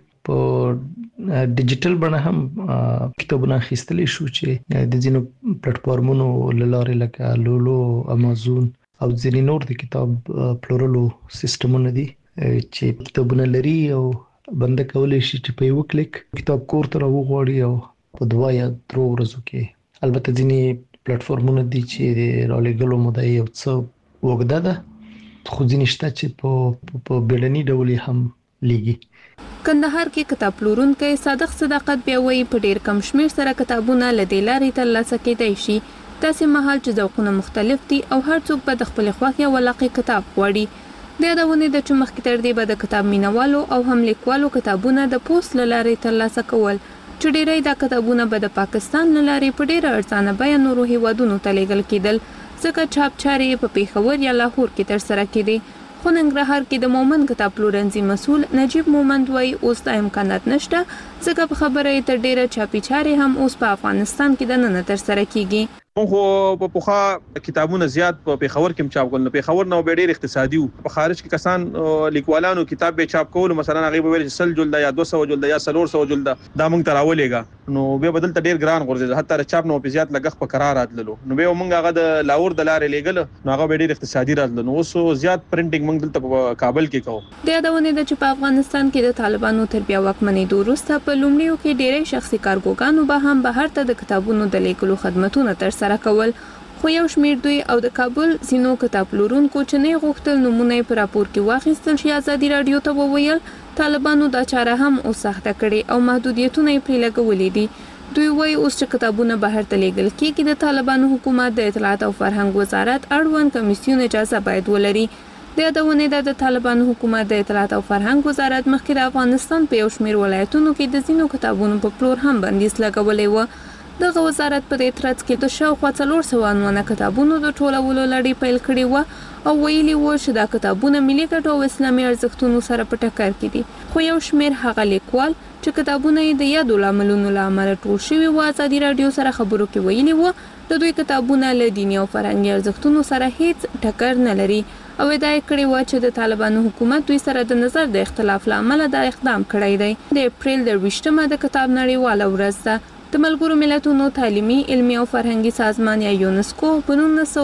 په ډیجیټل بڼه هم کتابونه اخیستل شو چې د ځینو پلیټفارمونو لاره لکه لولو، امازون او ځینې نور د کتاب پلورلو سیستمونه دي چې کتابونه لري او بنده کولای شي چې په یو کلیک کتاب کور ته راوغواړي او په 2 یا 3 ورځو کې. البته ځینې پلیټفارمونه دي چې د رالېږلو موده یې یو څه اوږده ده، خو ځینې شته چې په بیړني ډول هم لیږي. کندهار کې کتاب پلورونکي صادق صداقت بیا وایي په ډیر کم شمیر سره کتابونه له دې لارې ترلاسه کېدای شي. تاسې مهال چې ذوقونه مختلف دي او هر څوک به د خپل خوښې او علاقې کتاب غواړي. د یادونې د چې مخکې تر دې به د کتاب مینوالو او هم لیکوالو کتابونه د پوسټ له لارې ترلاسه کول، چې ډیری دا کتابونه به د پاکستان له لارې په ډیره ارزانه بیه نورو هیوادونو ته لیږل کېدل، ځکه چاپ چارې په پیښور یا لاهور کې ترسره کېدې. خو ننګرهار کې د مومند کتاب پلورنځي مسؤل نجیب مومند وایي اوس دا امکانات نشته، ځکه په خبره یې تر ډیره چاپي چارې هم اوس په افغانستان کې دننه ترسره کېږي. خو په پوخا کتابونه زیات په پیښور کې چاپ کول، پیښور نو ډېر اقتصادي وو. په خارج کې کسان لیکوالانو کتاب به چاپ کول، مثلا هغه به ویل 100 جلد یا 200 جلد یا 300 جلد دا موږ تراولېګا، نو به بدل ته ډېر ګران غورځي، حتی د چاپ نو په زیات لګښت په قرار راتللو، نو به موږ هغه د لاهور د لارې لېګل، نو هغه به ډېر اقتصادي راتللو. نو اوس زیات پرنټینګ موږ دلته په کابل کې کوو. د یادونې د چې په افغانستان کې د طالبانو تر بیا واکمنۍ وروسته په لومړیو کې ډېری شخصي کارګوګانو به هم بهر ته د کتابونو د لیکلو خدماتونه ترسره کول، خو یو شمیر دوی او د کابل ځینو کتاب پلورونکو چې نه غوښتل نمونه یې په راپور کې واخیستل شي، ازادي رادیو ته وویل طالبانو دا چاره هم اوس سخته کړې او محدودیتونه یې پرې لګولې دي. دوی وایي اوس چې کتابونه بهر ته لیږل کېږي د طالبانو حکومت د اطلاعات او فرهنګ وزارت اړوند کمیسیون اجازه باید ولري. د یادونې د طالبانو حکومت د اطلاعات او فرهنګ وزارت مخکې د افغانستان په یو شمیر ولایتونو کې د ځینو کتابونو په پلور هم بندیز لګولی و. دغه وزارت په دې ترڅ کې د شاوخوا 400 کتابونو د ټولولو لړۍ پیل کړې و او ویلي و چې دا کتابونه ملي ګټو او اسلامي ارزښتونو سره په ټکر کې دي. خو یو شمیر هغه لیکوال چې کتابونه یې د یادو لاملونو له امله ټول شوي و ازادي رادیو سره خبرو کې ویلي و د دوی کتابونه له دیني او فرهنګي ارزښتونو سره هیڅ ټکر نه لري او ادعا کړې و چې د طالبانو حکومت دوی سره د نظر د اختلاف له امله دا اقدام کړی دی. د اپریل 28 د کتاب نړیواله ورځ ده. د ملګرو ملتونو تعلیمي، علمي او فرهنګي سازمان یا یونسکو په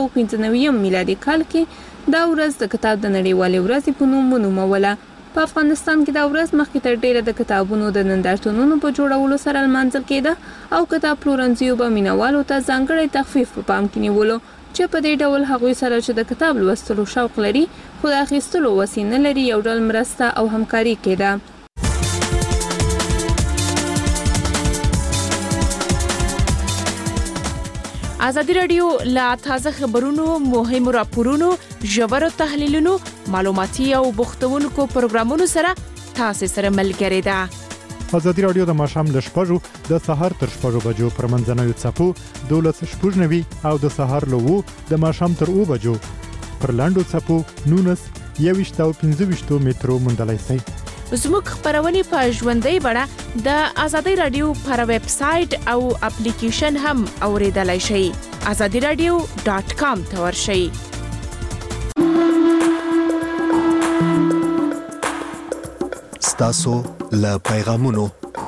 1995 میلادي کال کې دا ورځ د کتاب د نړیوالې ورځې په نوم ونوموله. په افغانستان کې دا ورځ مخکې تر ډیره د کتابونو د نندارتونونو په جوړولو سره لمانځل کېده او کتاب پلورنځیو به مینوالو ته ځانګړی تخفیف په پام کې نیولو، چې په دې ډول هغوی سره چې د کتاب لوستلو شوق لري خو د اخیستلو وسې نه لري یو ډول مرسته او همکاري کېده. ازادي رادیو لا تازه خبرونو، مهمو راپورونو، ژورو تحلیلونو، معلوماتي او بوختونکو پروګرامونو سره تاسو سره ملګری ده. ازادي رادیو د ماښام ل 6:00 د سهار تر 6:00 بجو پر منځنوي څپو 12:90 او د سهار ل 2 د ماښام تر 2 بجو پر لاندو څپو 19 او 15 مترو مندلای سي. زموږ خبرونه په ژوندۍ بڼه د ازادي رادیو پر ویب سټ او اپلیکیشن هم اوریدلای شئ. azadiradio.com ته ورشئ. ستاسو له پیغامونو.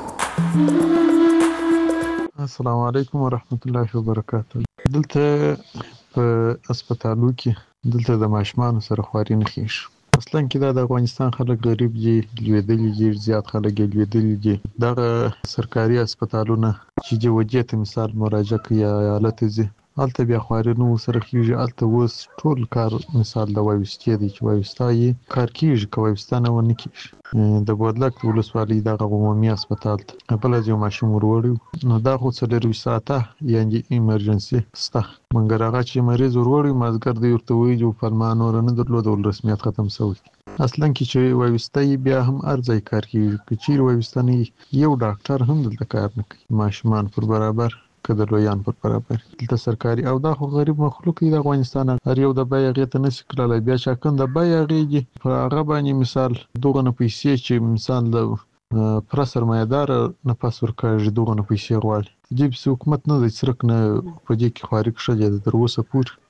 السلام علیکم ورحمت الله وبرکاته. دلته په هسپتالو کې دلته د ماشومان سره خواري نه کیږي. اصلا کې دا د افغانستان خلک غریب دي، لویدلي دي، زیات خلک لویدلي دي. دغه سرکاري هسپتالونه چې د وجې ته مثال مراجعه کوي ایالت ځي، هلته بیا خواري نو سره کیږي. هلته اوس ټول کار مثال د وایوستي دی چې وایوستا یې کار کیږي، که وایوستا نه ونه کیږي. د بودلک ولسوالۍ دغه عمومي هسپتال ته بل یو ماشوم وروړو، نو دا خو 24 ساعته یعنی ایمرجنسي ستا منګر هغه چې مریض وروړي مازګر دی ورته وایي جو فرمان ور نه درلود رسمیت ختم شوی. اصلا کې چې وایوستا بیا هم ارزای کار کوي، که چیرې وایوستا نه یو ډاکټر هم دلته کار نه کوي. ماشومان پر برابر که د لویان پر برابر دلته سرکاري او دا خو غریب مخلوق دی د افغانستان، هر یو د بیه هغې ته نشي کړلی. بیا چې کوم د بیه هغې په هغه باندې مثال دغه نه پیسې چې مثال د پوره سرمایه‌دار نه پس ورکړي دغه نه پیسې غواړي. دې پسې حکومت نه دی څرک نه په دې کې خواري کښلې ده تر اوسه پورې.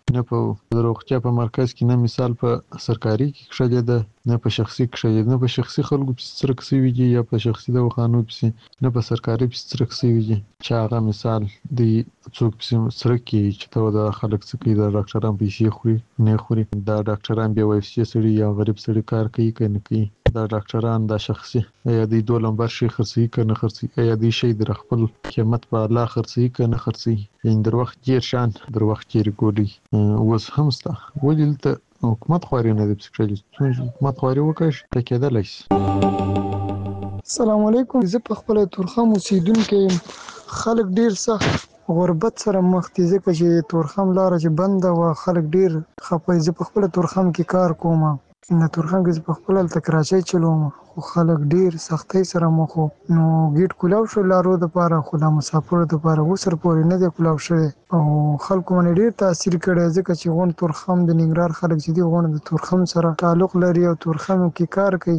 نه په روغتیا په مرکز کې نه مثال په سرکاري کې ښځه ده نه په شخصي کې ښځه نه په شخصي خلکو په سرک سويږي یا په شخصي دواخانو په نه په سرکاري په سرک سويږي چې هغه مثال دی څوک په سرک کې چې ته د خلک څخه د ډاکټرانو پیسې خوري نه خوري دا ډاکټران به وایي سړي یا غریب سړي کار کوي کنه کوي دا ډاکټران د شخصي یا د 2 نمبر شي خرڅي کنه خرڅي یا د شي د خپل قیمت په الله خرڅي کنه خرڅي ان در وخت ډیر شان در وخت ډیر ګولي وس همستا ولته حکومت خوري نه د پسکرالي حکومت خوري وکړي ته کېدل شي. السلام علیکم. زه په خپل تورخم اوسیدونکو خلک ډیر سخت غربت سره مخ دي ځکه چې تورخم لار چې بنده و خلک ډیر خپه. زه په خپل تورخم کې کار کوم نه تورخم کې په خپل تکراچي چلوم خو خلک ډیر سختي سره مخ نو ګیټ کولاو شو لارو د پاره خو د مسافر د پاره وسر پورې نه دی کولاو شوی او خلکو باندې ډیر تاثیر کړی ځکه چې غون تورخم د ننګرهار خلک چې دی غون د تورخم سره تعلق لري او تورخم کې کار کوي.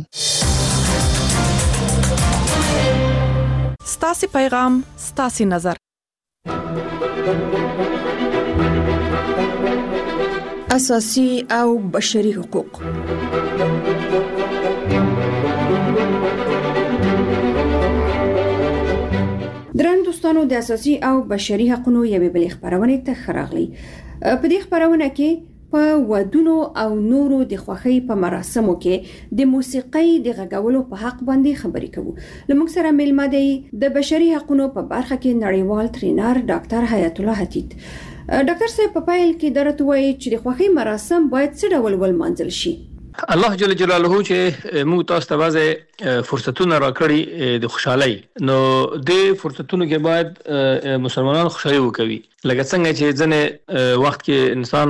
ستاسو پیغام ستاسو نظر. اساسي او بشري حقوق. درن دوستانو د اساسي او بشري حقوقو یوې بلې خبرونه ته خراغلي. په دې خبرونه کې په ودونو او نورو د خوښۍ په مراسمو کې د موسیقۍ د غږولو په حق باندې خبرې کوو. لمونږ سره ملما دی د بشري حقوقو په برخه کې نړیوال ټرینر ډاکټر حیات الله حتیت. ډاکټر صاحب په پایل کې درته وایي چې د خوښۍ مراسم باید څه ډول ولمانځل شي؟ الله جل جلاله چې موږ تاسو ته وازه فرصتونه راکړي د خوشحالي نو د فرصتونو کې باید مسلمانان خوشحالي وکوي لکه څنګه چې ځنه وخت کې انسان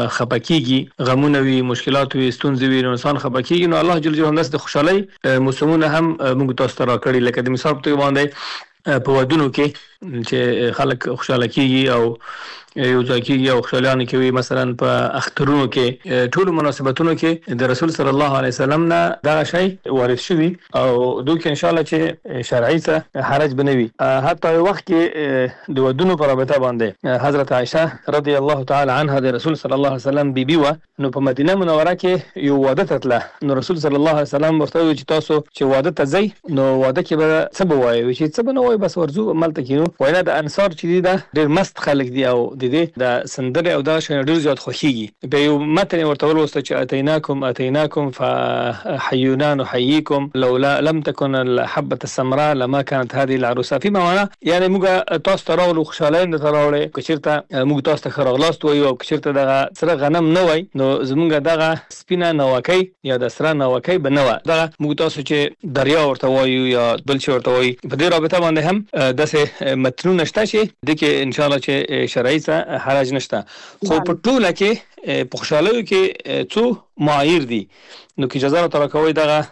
خپکیږي غمونه وي مشکلات وي ستونزې وي نو انسان خپکیږي نو الله جل جلاله د خوشحالي موسمونه هم موږ تاسو ته راکړي لکه د مثال په باندې په ودونو کې چې خلک خوشاله کیږي او یو ځای کېږي او خوشالیانه کوي مثلا په اخترونو کې ټول مناسبتونو کې د رسول صلی الله علیه وسلم نه دا شی وارد شوی او دوی ان شاء الله چې شرعي ته حرج بنوي. حتی وخت کې د ودونو په رابطه باندې حضرت عائشه رضی الله تعالی عنها د رسول صلی الله علیه وسلم بیبي و نو په مدینه منوره کې یو واده تتله نو رسول صلی الله علیه وسلم ورته وی چې تاسو چې واده ته ځئ نو واده کې به څه بوایي چې څه بنوي بس ورزو ملته کینو وینا د انصار چې دی دا ډېر مست خلک دي او د سندره او دا شنه ډېر زیات خوخيږي به یو متن ورته ولوسته چې اتیناکم فحيونا نحييكم لولا لم تكن الحبه السمراء لما كانت هذه العروسه في معنا يعني موږ تاسو ته راولو خوشاله نه راولې کچرته موږ تاسو ته خرغلاست وي او کچرته دغه سره غنم نه وي نو زمونږ دغه سپینه نوکي یا د سره نوکي بنوه دغه موږ تاسو چې دریا ورته وایو یا بل څه ورته وایي په دې رابطه باندې هم داسې متنونه شته چې دغه ان شاء الله چې شرعي ته حرج نشته خو په ټوله کې په خوشاله کې څو معایر دي نو کې اجازه را کوي دغه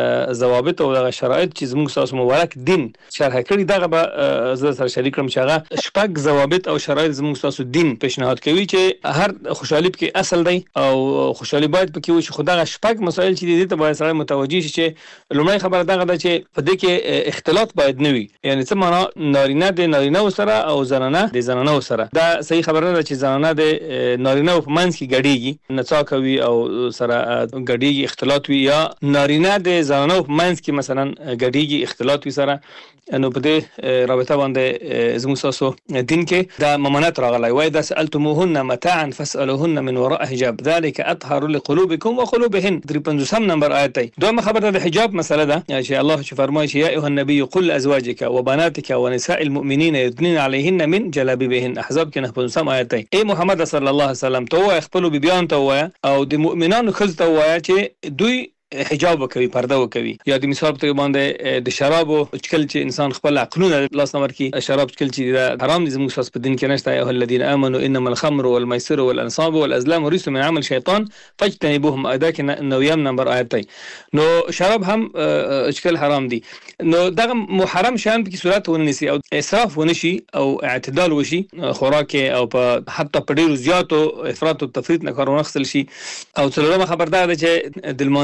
ضوابط او دغه شرایط چې زموږ تاسو مبارک دین شرح کړی دغه به زه سره شریک کړم چې هغه شپږ ضوابط او شرایط زموږ تاسو دین پیشنهاد کوي چې هر خوشحالي کې اصل دی او خوشحالي باید پکې وي چې خدای شپږ مسایل چې دي ته باید سره متوجي شي چې لومړی خبره دغه ده چې په دې کې اختلاط باید نه وي یعنی څه معنا نارینه د نارینه سره او زنانه د زنانه سره دا صحیح خبره ده چې زنانه د نارینه په منځ کې ګډيږي نڅا کوي او سره ګډيږي اختلاط وي یا نارینه د زنانه په منځ کې مثلا ګډيږي اختلاط وي سره نو په دې رابطه باندې زموږ تاسو دین کې دا ممانعت راغلی وای دا سالتموهن متاعا فاسالوهن من وراء حجاب ذلك اطهر لقلوبكم وقلوبهن 53 نمبر آیت دی دوه خبره د حجاب مسله ده چې الله چې فرمایي چې یا ایها النبي قل ازواجك وبناتك ونساء المؤمنين يدنين عليهن من جلابيبهن احزاب کې 55 آیت دی ای محمد صلی الله علیه وسلم ته خپل بیان ته وای او د مؤمنانو خل ته وای چې دوی حجاب وکوي پرده وکوي یا د مثال په باندې د شراب او چکل چې انسان خپل عقلونه لاس نمبر کې شراب چکل چې حرام دي زموږ ساس په دین کې نشته ایه الذين امنوا انما الخمر والميسر والانصاب والازلام رجس من عمل شیطان فاجتنبوهم ادا کې نویم نمبر آیت دی نو شراب هم چکل حرام دي نو دغه محرم شان په صورت ونیسي او اسراف ونشي او اعتدال وشي خوراک او په حتی په ډیرو زیاتو افراط او تفریط نه کارونه خپل شي او څلورمه خبردار ده چې د المنزل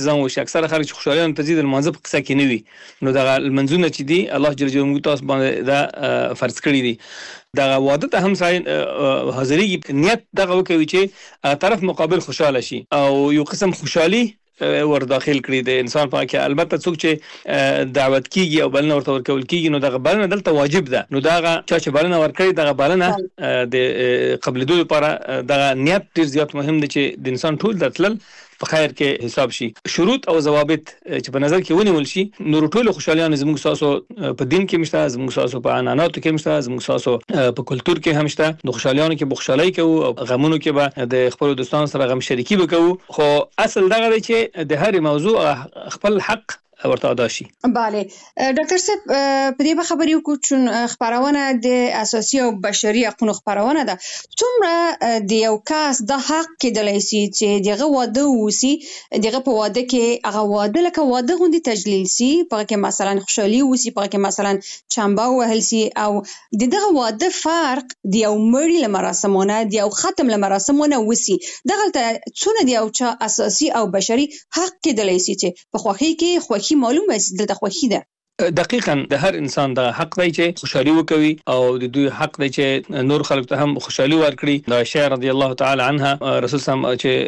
ځان وشي. اکثره خلک چې خوشالي ته ځي د منځ په قصه کې نه وي، نو دا منځونه چې دي الله جل جلاله تاسو باندې دا فرض کړی دي. دا واده ته هم سړی حاضرېږي، نیت دغه وکوي چې طرف مقابل خوشاله شي او یو قسم خوشحالي ور داخل کړی د انسان په کې. البته څوک چې دعوت کیږي او بلنه ورته ورکول کیږي نو دغه بلنه دلته واجب ده، نو دغه چې بلنه ورکړي دغه بلنه د قبل دوی لپاره دغه نیت ډیر زیات مهم دی چې د انسان ټول دتل په خیر کې حساب شي. شروط او ضوابط چې په نظر کې ونیول شي نو ټول خوشالیان زموږ ساسو په دین کې مشته، زموږ ساسو په عنعناتو کې مشته، زموږ ساسو په کلچر کې هم شته. نو خوشالیانو کې بخښلای کوو او غمونو کې به د خپل دوستانو سره غم شریکي وکړو، خو اصل دغه دی چې د هر موضوع خپل حق ورته ادا شي. بله ډاکټر صاحب په دې خبرې وکړو چې خبرونه د اساسي او بشري حقوقو خبرونه ده. څومره د یو کس د حق کېدلای شي چې دغه واده وسی، دغه په واده کې هغه واده لکه واده غوندي تجلیل سي، په کې مثلا خوشحالي وسی، په کې مثلا چمبا وهل سي، او دغه واده فرق د یو مړي لمراسمونه د یو ختم لمراسمونه وسی. دغه څونه د یو چا اساسي او بشري حق کېدلای شي چې په خوخي کې معلومه دلته خوښي ده. دقیقاً د هر انسان د حق دی چې خوشحالي وکوي او د دوی حق دی چې نور خلک ته هم خوشحالي ورکړي. د عائشہ رضی الله تعالی عنها رسول سم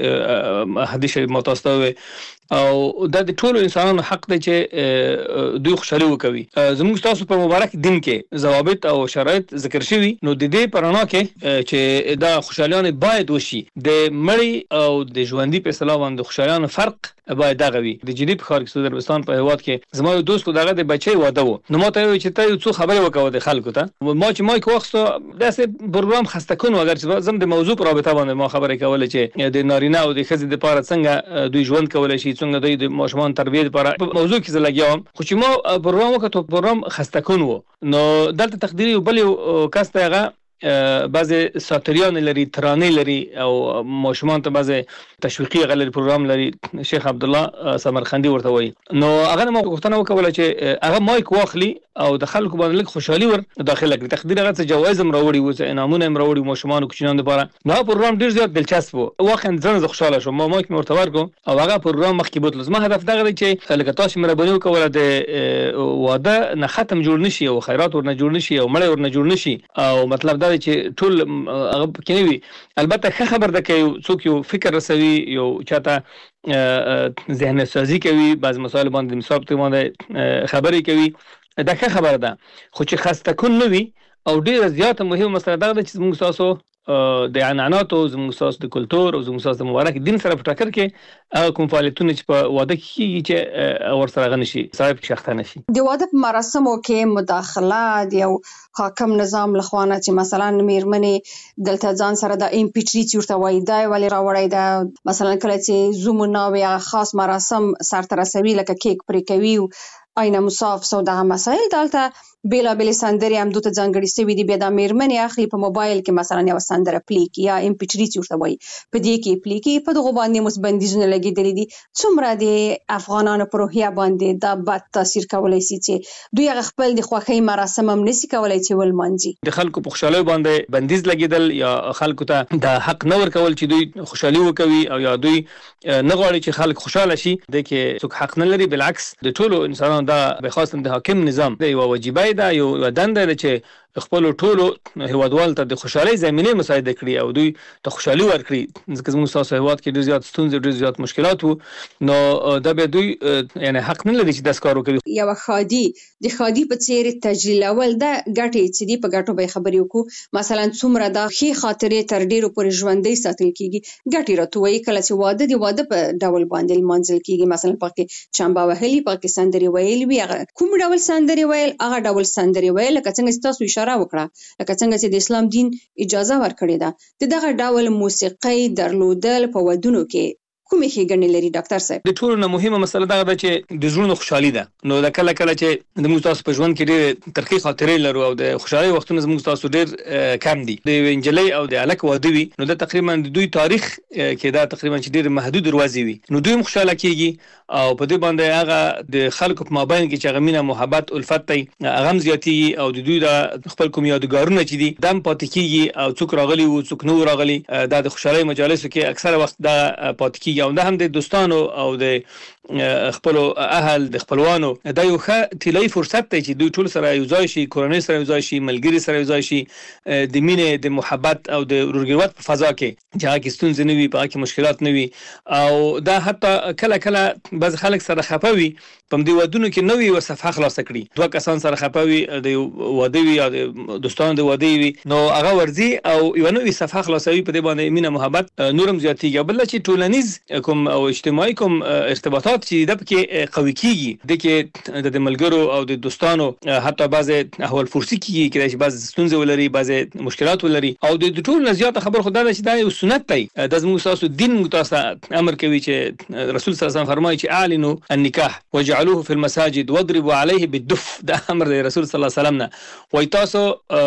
چې حدیث شریف متوسطه او د ټولو انسانانو حق دی چې دوی خوشحالي وکوي. زموږ تاسو په مبارک دین کې ضوابط او شرایط ذکر شوي، نو د دې پرانا کې چې دا خوشحالیان باید وشي. د مړی او د ژوندۍ په اصطلاح باندې خوشحالیان فرق باید دغه وي. د جدي په ښار کې سعودي عربستان په هیواد کې زما یو دوست دغه د بچي واده و، نو ما ته وی چې ته یو څه خبرې وکاو د خلکو ته. ما چې مایک واخستو داسې پروګرام خسته کون اگر چې زم د موضوع پر رابطه باندې ما خبرې کوله چې د نارینه او د ښځې لپاره څنګه دوی ژوند کولای شي، څنګه دوی د ماشومان تربیه لپاره موضوع کې زلګیام. خو چې ما پروګرام وکړو پروګرام خسته کون و، نو دلته تقديري بل یو کس ته هغه بعضی ساتریان لري، ترانه لري او ماشومان ته بعضی تشویقي غلر پروګرام لري، شیخ عبد الله سمرخندي ورته وایي. نو هغه ما غوښتنه وکوله چې هغه مایک واخلي او د خلکو باندې لږ خوشحالي ور داخله کړي. تقدیر هغه څه جوایز هم راوړي و، انعامونه هم راوړي ماشومان او کوچنیان لپاره. نو پروګرام ډیر زیات دلچسپ و، واقعا ځنه خوشاله شوم. ما مایک مرته ورکو او هغه پروګرام مخکې بوتل. زما هدف دغه دی چې لکه تاسو مهرباني وکوله د واده نه ختم جوړ نشي او خیرات ورنه جوړ نشي او مړی ورنه جوړ نشي، او مطلب دا دی چې ټول هغه کې نه وي. البته ښه خبر ده چې څوک یو فکر رسوي، یو چاته ذهن سازي کوي، بعض مسائل باندې مثال ته باندې خبرې کوي، دا ښه خبره ده. خو چې خسته کون نه وي او ډیره زیاته مهمه مسله ده چې موږ تاسو د عنعناتو زموږ ساس د کلچر او زموږ ساس د مبارک دین سره په ټکر کې کوم فعالیتونه چې په واده کې چې ور سره غنشي صاحب شخته نشي. د واده په مراسمو کې مداخله د یو حاکم نظام لخوانه چې مثلا میرمنې دلته ځان سره د امپیچری ورته وایي دا ولی راوړی دا، مثلا کله چې زومونه او خاص مراسم سره رسوي لکه کیک پرې کوي اینا مصاف سو دغه مسائل دلته بیلا بیل سندري هم دوته ځانګړي سوي دي. بیا د میرمنې اخلي په موبایل کې مثلا یو سندره پلی کی یا امپیچری ورته وایي، په دې کې پلی کی په دغه باندې مسبندیزونه لګیدلې دي. څومره د افغانانو پر روحیه باندې دا بد تاثیر کولای شي چې دوی خپل د خوښۍ مراسم هم نشي کولای چې ولمانځي. د خلکو په خوشاله باندې بندیز لګیدل یا خلکو ته د حق نه ورکول چې دوی خوشحالي وکوي او یا دوی نه غواړي چې خلک خوشاله شي، د کې څوک حق نه لري. بالعکس د ټولو انسانانو دا به خاصه د حاکم نظام دی یو واجبای دا یو دنده ده چې خپل ټولو هیوادوال ته د خوشحالي زمينه مساعده کړي او دوی ته خوشحالي ورکړي. ځکه موږ تاسو هیواد کې ډیر زیات ستونزې ډیر زیات مشکلات وو، نو دا به دوی یعنی حق نه لري چې د کار وکړي. یو خادي د خادي په څیر تجلیل اول دا ګټي چې دی په ګټو به خبرې وکړو. مثلا څومره د خي خاطرې تر ډیرو پر ژوندۍ ساتل کیږي، ګټي راتوي کله چې واده دی واده په ډول باندې منځل کیږي. مثلا پکې چمبا وهلي، پکې سندري ویل وی، کوم ډول سندري ویل هغه ډول سندري ویل لکه څنګه تاسو اشاره وکړه، لکه څنګه چې د اسلام دین اجازه ورکړې ده. دغه ډول موسیقي درلودل په ودونو کې کومې ښېګڼې لري ډاکټر صاحب؟ د ټولو نه مهمه مسله دا ده چې د زړونو خوشحالي ده. نو د کله کله چې د موږ تاسو په ژوند کې ډېر ترخی خاطرې لرو او د خوشحالي وختونه زموږ تاسو ډېر کم دي. د انجلۍ او د الک واده وي نو دا تقریبا د دوی تاریخ کې دا تقریبا چې ډېر محدود دروازې وي، نو دوی خوشاله کیږي او په دې باندې هغه د خلکو په مابین کې چې غمینه محبت الفت ته هغه زیاتیږي او د دوی د خپل کوم یادګارونه چې دي دم پاتې کیږي او څوک راغلي او څوک نو راغلي. دا د خوشحالي مجالسو کې اکثره وخت دا پاتې کیږي او دا هم د دوستانو او د خپل اهل د خپلوانو دا یو ښه طلایي فرصت دی چې دوی ټول سره یو ځای شي، کورنۍ سره یو ځای شي، ملګري سره یو ځای شي، د مینې د محبت او د ورورګلوت په فضا کې چې هغه کې ستونزې نه وي، په هغه کې مشکلات نه وي. او دا حتی کله کله بعض خلک سره خفه وي په دې ودونو کې نوې ور صفحه خلاصه کړي، دوه کسان سره خفه وي د واده وي یا د دوستانو د واده وي، نو هغه ورځي او یو نوې صفحه خلاصوي په دې باندې مینه محبت نورم زیاتېږي. بل چې ټولنیز کوم او اجتماعي کوم ارتباطات چې د پکې قوي کیږي، د کې د ملګرو او د دوستانو حتی بعض احوال فرصي کیږي چې بعض ستونزې ولري، بعض مشکلات ولري، او د ټول زیاته خبر خدای چې دا یو سنت دی، د زموږ تاسو دین متاسه امر کوي چې رسول صلی الله علیه وسلم فرمایي چې اعلنوا النکاح وجعلوه في المساجد واضربوا عليه بالدف. دا امر دی رسول صلی الله علیه وسلم نه، وای تاسو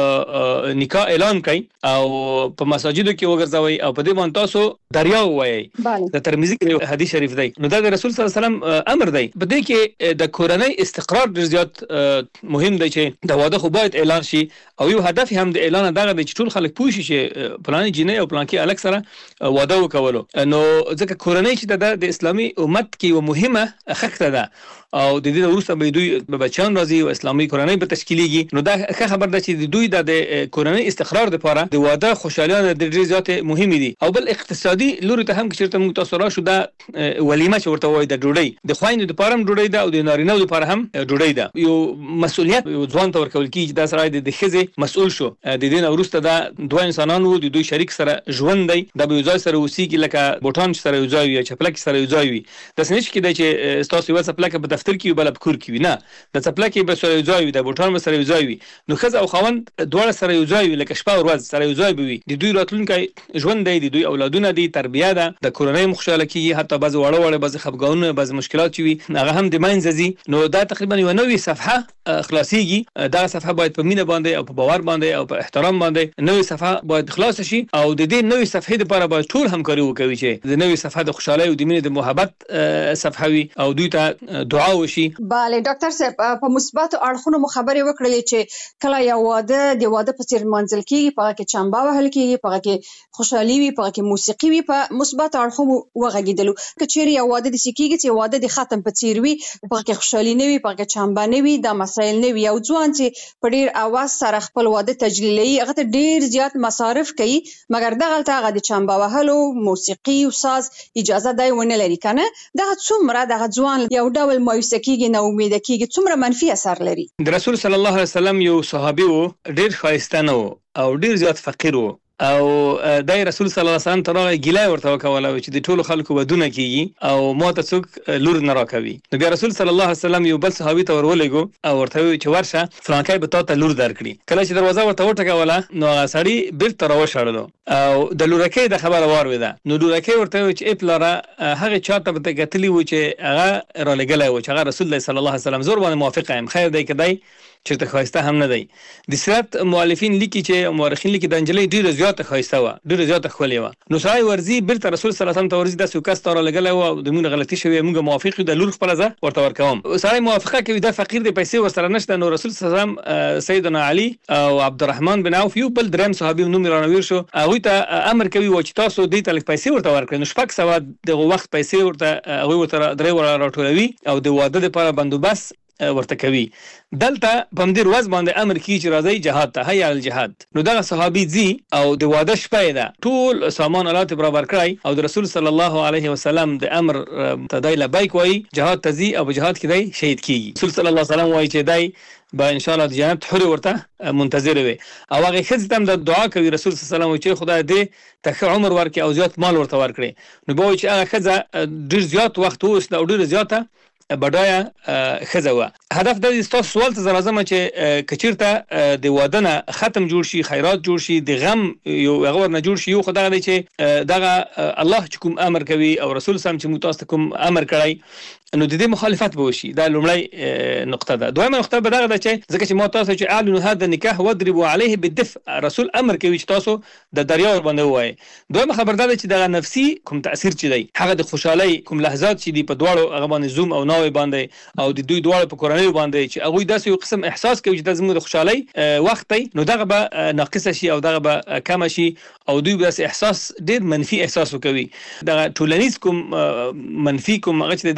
نکاح اعلان کړئ او په مساجدو کې وګرځوي او په دې باندې تاسو دریاو وایي. د ترمذی کې حدیث شریف دی، نو دا د رسول صلی الله علیه وسلم امر دی. په دې کې د کورنۍ استقرار ډیر زیات مهم دی چې د واده خو باید اعلان شي، او یو هدف هم د اعلان دغه دی چې ټول خلک پوه شي چې پلان جنې او پلان کې الګ سره واده وکولو. نو ځکه کورنۍ چې د اسلامي امت کې یو مهمه خښته ده او د دې وروسته به دوی بچیان راځي او اسلامي کورنۍ به تشکیلېږي، نو دا ښه خبر ده چې دوی د کورنۍ استقرار لپاره د واده خوشالیانه د ډېر زیات مهمې دي. او بل اقتصادي لوري ته هم چې چېرته موږ تاسو راشو، دا ولیمه چې ورته وایي د ډوډۍ د خویندو لپاره هم ډوډۍ ده او د نارینه‌و لپاره هم ډوډۍ ده. یو مسؤلیت یو ځوان ته ورکول کېږي چې دا سړی د ښځې مسؤل شو، د دې نه وروسته دا دوه انسانان وو، د دوی شریک سره ژوند دی، دا به یو ځای سره اوسېږي لکه بوټان سره یو ځای وي یا چپلکې سره یو ځای وي. داسې نه شي کېدی چې ستاسو یوه څپلکه په دفتر کې وي بله په کور کې وي، نه، د څپلکې به سره یو ځای وي، د بوټان به سره یو ځای وي. نو ښځه او خاوند دواړه سره یو ځای وي، لکه شپه او ورځ سره یو ځای به وي. د دوی راتلونکی ژوند دی، د دوی اولادونه دي، تربیه ده، د کورنۍ خوشحاله کېږي، حتی بعضې واړه واړه بعضې خفګانونه بعضې مشکلات چې وي هغه هم د منځه ځي. نو دا تقریبا یوه نوې صفحه خلاصېږي. دغه صفحه باید په مینه باندې او په باور باندې او په احترام باندې نوې صفحه باید خلاصه شي، او د دې نوې صفحې لپاره باید ټول همکاري وکوي چې د نوې صفحه د خوشحالۍ او د مینې د محبت صفحه وي او دوی ته دعا وشي. bale ډاکټر صاحب په مثبت اړخونو مو خبرې وکړې چې کله یو واده په څیر منځل کېږي، په کې چمبا وهل کېږي، په کې خوشحالي وي، په کې موسیقي وي، په مثبت اړخونو وغږیدلو. کچېرې یو واده د سکیږي چې واده د ختم په څیر وي، په کې خوشحالي نه وي، په کې چمبا نه وي، دا مسایل نه وي. او ځوان چې په ډیر اواز سره خپل واده تجلیلوي، هغه ته ډیر زیات مصارف کوي، مګر دغه هغه د چمبا وهلو موسیقي او ساز اجازه دی ونه لري کنه. دغه څومره دغه ځوان یو ډول مایوسه کېږي، نه امید کېږي، څومره منفي اثر لري. د رسول صلی الله علیه وسلم یو صحابي وو، ډیر ښایسته نه وو او ډیر زیات فقیر وو، او دای رسول صلی الله علیه وسلم ته راغی ګیله ورته وکوله چې د ټولو خلکو ودونه کیږي او ما ته څوک لور نه راکوي. نو بیا رسول صلی الله علیه وسلم یو بل صحابي ته ورولېږو او ورته وویل چې ورشه فلانکی به تا ته لور درکړي. کله چې دروازه ورته وټکوله نو هغه سړي بېرته راوشړلو او د لورکۍ د خبره واورېده. نو لورکۍ ورته وویل چې ای پلاره هغې چا ته به ته کتلي وو چې هغه رالېږلی وو چې هغه رسول الله صلی الله علیه وسلم. زه ورباندې موافقه یم، خیر دی که دی چېرته ښایسته هم نه دی. د سیرت مؤلفین لیکي چې مورخین لیکي د نجلۍ ډېره زیاته ښایسته وه، ډېره زیاته ښکلې وه. نو سړی ورځي بېرته رسول صلی الله علیه وسلم ته ورځي، داسې یو کس تا رالېږلی وو او د مونږ غلطي شوې، مونږ موافق یو، د لور خپله زه ورته ورکوم. سړی موافقه کوي، دا فقیر دی، پیسې ورسره نشته. نو رسول صلی الله علیه وسلم سیدنا علي او عبدالرحمن بن عوف یو بل دریم صحابي نوم یې رانویر شو، هغوی ته امر کوي چې تاسو دې ته لږ پیسې ورته ورکړئ. نو 600 دغه وخت پیسې ورته هغوی ورته 3 راټولوي او د واده لپاره بندوبست ورته کوي. دلته په همدې ورځ باندې امر کیږي چې راځئ جهاد ته، حی علی الجهاد. نو دغه صحابي ځي او د واده شپه یې ده، ټول سامان الات یې برابر کړی او د رسول صلی الله علیه وسلم د امر ته دی لبیک وایي، جهاد ته ځي او په جهاد کې دی شهید کیږي. رسول صلی الله علیه وسلم وایي چې دی به ان شاء الله د جنت حورې ورته منتظر وي، او هغې ښځې ته هم د دعا کوي رسول صلی الله علیه وسلم چې خدای دې ته ښه عمر ورکړي او زیات مال ورته ورکړي. نو به وایي چې هغه ښځه ډېر زیات وخت اوسېده او ډېره زیاته بډایه ښځه وه. هدف دا دی ستاسو سوال ته زه راځم چې که چېرته د واده نه ختم جوړ شي، خیرات جوړ شي، د غم یو هغه ورنه جوړ شي، یو خو دغه دی چې دغه الله چې کوم امر کوي او رسول صلی الله علیه وسلم چې موږ تاسو ته کوم امر کړی، نو د دې مخالفت به وشي. دا لومړی نقطه ده. دویمه نقطه به دغه ده چې ځکه چې ما تاسو چې اعلنوا هذا النکاح واضربوا علیه بالدفع، رسول امر کوي چې تاسو د دریا ورباندې ووایئ. دویمه خبر دا ده چې دغه نفسي کوم تاثیر چې دی، هغه د خوشحالۍ کوم لحظات چې دي په دواړو هغه باندې زوم او ناوې باندې او د دوی دواړو په کورنیو باندې چې هغوی داسې یو قسم احساس کوي چې دا زموږ د خوشحالۍ وخت دی، نو دغه به ناقصه شي او دغه به کمه شي او دوی به داسې احساس ډېر منفي احساس وکوي. دغه ټولنیز کوم منفي کوم هغه چې دا متاسفانه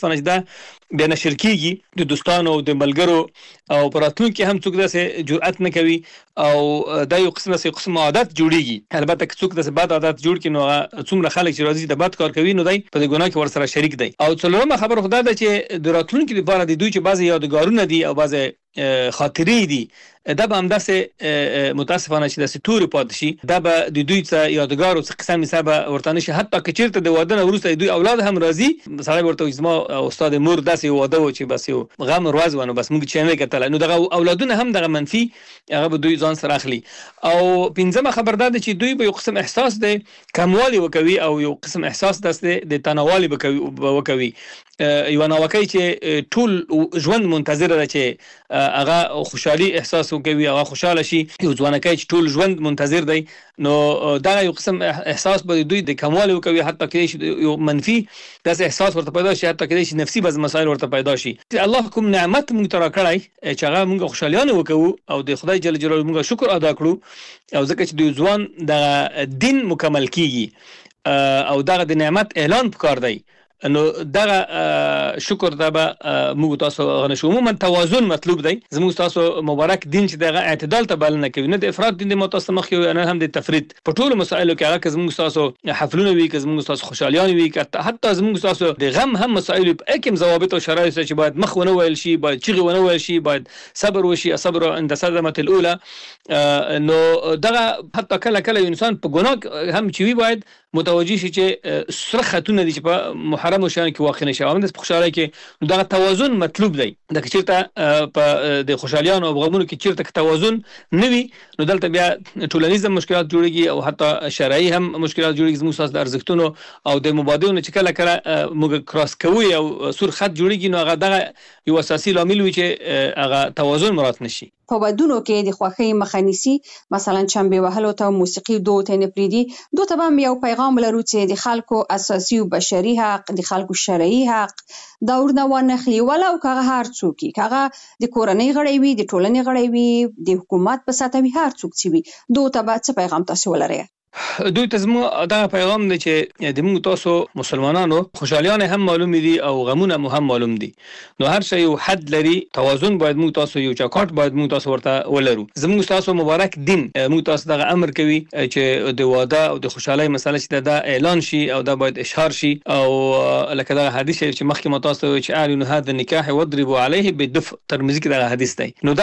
متاسفانه دا بیا نشر کیږي د دوستانو او د ملګرو او پراتونکو هم څوک داسې جرأت نه کوي او دا یو قسم عادت جوړیږي. البته که څوک داسې بد عادت جوړ کړي نو څومره خلک چې راځي د بد کار کوي نو دای په ګناه کې ورسره شریک دی. او څلورمه خبره خدای ده چې د راتلونکو لپاره د دوی چې بعضی یادګارونه دي او بعضی خاطرې دي دا به همداسې متاسفانه چې داسې تورې پاتې شي دا به د دوی څه یادګار او څه قسم حساب ورته نشي. حتی که چیرته د واده نه وروسته دوی اولاد هم راځي سړی ورته وایي زما استاد مور داسې واده و چې بس یو غم ورځ و نو بس موږ چې نه کتل نو دغه اولادونه هم دغه منفي هغه به دوی ځان سره اخلي. او پنځمه خبر ده چې دوی به یو قسم احساس دی کموالی وکوي او یو قسم احساس دسته د تناوالي وکوي یو ناوکي چې ټول ژوند منتظر ده چې هغه خوشحالي احساس وکوي هغه خوشاله شي. یو ځوانکای چې ټول ژوند منتظر دی نو دا یو قسم احساس به دوی د کمال وکوي حتی کې یو منفي داسې احساس ورته پیدا شي حتی کې نفسي بعض مسائل ورته پیدا شي. الله کوم نعمت موږ ترا کړای چې هغه موږ خوشالیانه وکړو او د خدای جل جلاله موږ شکر ادا کړو او ځکه چې د ځوان د دین مکمل کیږي او دغه د نعمت اعلان پکار دی نو دغه شکر دا به موږ تاسو غنښو. عموما توازن مطلوب دی. زموږ تاسو مبارک دین چې دغه اعتدال ته بلنه کوي نه د افراط دین د متاسمخ یو نه هم د تفرید په ټولو مسایلو کې هغه زموږ تاسو حفلونه وی که زموږ تاسو خوشالیان وی که حتی زموږ تاسو د غم هم مسایل په اکم ضوابط او شرایط چې باید مخ ونه ویل شي باید چیغه ونه ویل شي باید صبر وشي صبر عند صدمه الاولى نو دغه حتی کله انسان په ګناه هم چوي باید متوجي شي چې سره خاتون دي چې په محرم شان کې واقع نشي او د خوشاله کې دغه توازن مطلوب دی. د چیرته په د خوشالیانو او غمونو کې چیرته توازن نوي نو دلته بیا ټولنیز مشکلات جوړيږي او حتی شرعي هم مشکلات جوړيږي. زموږ ساس د ارزښتونو او د مبادلونو چې کله موږ کراس کوي او سور خط جوړيږي نو هغه دغه یو اساسي لامل وي چې هغه توازن مراعات نشي. په ودونو کې د خوښۍ مخنیسي مثلا چمبه وهلو ته موسیقي دوت نه پریدي دوت به یو پیغام لرو چې د خلکو اساسي او بشري حق د خلکو شرعي حق دا ورنه ونخلي ولو کغه هر څوک کغه د کورنۍ غړي وي د ټولنې غړي وي د حکومت په ساته وي هر څوک چې وي دوت به څه پیغام تاسو ولرئ؟ دوی ته زمو دا پیغام دی چې د موږ تاسو مسلمانانو خوشالیان هم معلوم دي او غمونه هم معلوم دي نو هر شی یو حد لري توازن باید موږ تاسو یو چاکاټ باید موږ تاسو ورته ولرو. زموږ تاسو مبارک دین موږ تاسو دغه امر کوي چې د واده او د خوشحالي مسله چې دا اعلان شي او دا باید اشهار شي او لکه دا حدیث چې مخکې مو تاسو چې اعلن هذا النکاح واضربوا عليه بالدف ترمذی کې دا حدیث دی نو دا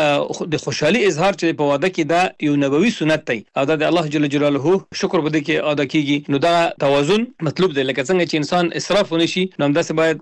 د خوشحالي اظهار چې په واده کې دا یو نبوي سنت دی او دا د الله جل جلاله شکر بده کې ادا کیږي نو دا توازن مطلوب دی. لکه څنګه چې انسان اسراف ونشي نو همداسې باید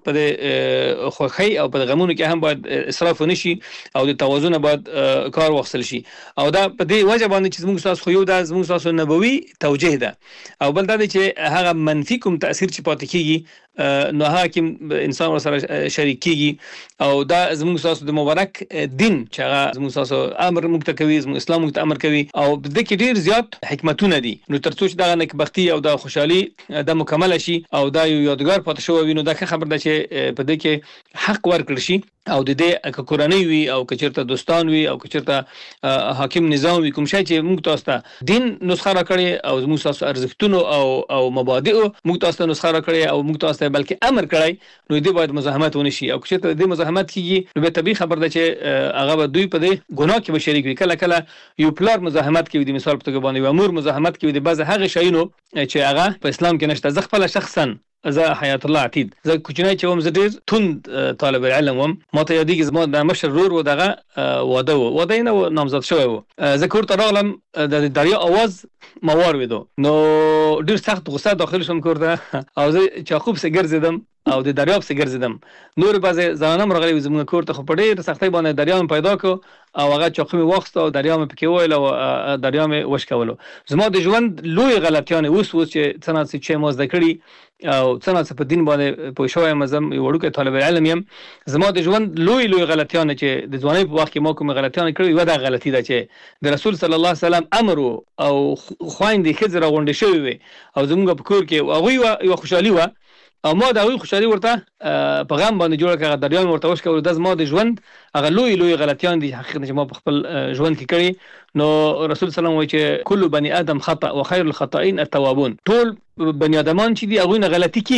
په خوښۍ او په غمونو کې هم باید اسراف ونشي او د توازن باید کار واخیستل شي او دا په دې وجه باندې چې زموږ تاسو خو یو دا زموږ تاسو نبوي توجیه ده او بل دا چې هغه منفي کوم تاثیر چې پاتې کیږي نو حاکم انسان سره شریک کیږي او دا زموږ تاسو د مبارک دین چې هغه زموږ تاسو امر موږ ته کوي زموږ اسلام موږ ته امر کوي او د کې ډیر زیات حکمتونه دي نو ترڅو چې دا نیکبختي او دا خوشحالي د مکمل شي او دا یو یادګار پاتې شو وینو دا خبر ده چې په دې کې حق ورکړ شي او د دې کورنۍ وي او کچرته دوستان وي او کچرته حاکم نظام وي کوم شي چې موږ تاسو ته دین نسخه راکړي او موږ تاسو ارزښتونو او مبادئ موږ تاسو ته نسخه راکړي او موږ تاسو بلکې امر کړی نو دې باید مزاحمت ونشي او کچرته دې مزاحمت کیږي نو به طبيعي خبر ده چې هغه به دوی په دې ګناه کې بشریک وي. کله یو پلار مزاحمت کوي د مثال په توګه باندې و امور مزاحمت کوي د بعض هغه شایونو چې هغه په اسلام کې نشته. زه خپل شخصا زه حیات الله عتید زه کوچنی چې وم زه ډیر توند طالب علم وم ما ته یادېږي زما د مشر ورور و دغه واده نه نامزد شوی و زه کور ته راغلم د دریا اواز ما واورېدو نو ډیر سخت غوسه داخل شوم کور ته او زه چاقوب سره ګرځیدم او د دریاب سره ګرځیدم نور بعضی ځانم راغلی زموږ کور ته خو په ډیر سختۍ باندې دریاب پیدا کو او هغه چاقو می واخست او دریاب پکې ویل او دریاب وشکولو. زما د ژوند لوی غلطیان اوس چې څنګه چې ما زده کړی او څنګه په دین باندې په شوې مزم وړوکه طالب علم يم زما د ژوند لوی غلطیان چې د ځوانۍ په وخت کې ما کوم غلطیان کړې و دا غلطي ده چې د رسول صلی الله علیه وسلم امر او خويندې خزر غونډې شوی وي او زموږ په کور کې هغه یو خوشحالي و او ما دا وی خوشحالي ورته په غم باندې جوړ کړه دریان ورته وښ کول د زما د ژوند هغه لوی غلطیان دي حقیقت چې ما په خپل ژوند کې کړی نو رسول صلی الله علیه وسلم وایي چې کل بني ادم خطا وخير الخطائين التوابون ټول بني ادمان چې دي هغه نه غلطي کیږي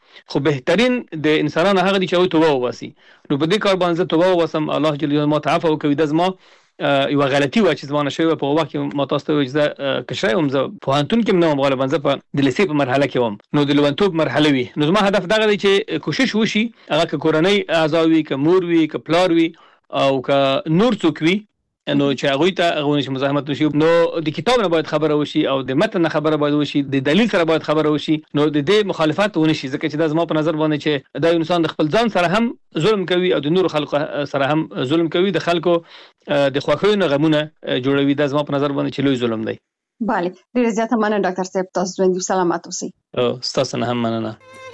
خو بهترین د انسانانو هغه دي چې هغه توبه وباسي. نو په دې کار باندې توبه وباسم، الله جل جلاله ما تعفو کوي د زما یو غلطي و چې زمانه شوی په وخت کې ما تاسو ته وځه کشای هم زه په انتون کې نو غالبا زه په د لیسې په مرحله کې وم، نو د لونتوب مرحله وی. نو زما هدف دغه دی چې کوشش وشي هغه ک کورنۍ اعضاء وي، ک مور وي، ک پلار وي او ک نور څوک وي، نو چې هغه ته هغه نشي مزاحمت وشي. نو د کتاب نه باید خبره وشي او د متن نه خبره باید وشي، د دلیل سره باید خبره وشي. نو د دې مخالفت ونشي، ځکه چې دا زما په نظر باندې چې دا انسان د خپل ځان سره هم ظلم کوي او د نور خلکو سره هم ظلم کوي، د خلکو د خوښیو نه غمونه جوړوي. دا زما په نظر باندې چې لوی ظلم دی. bale ډیر زیاته مننه ډاکټر صاحب، تاسو ژوندۍ سلامات اوسئ. او تاسو نه هم مننه.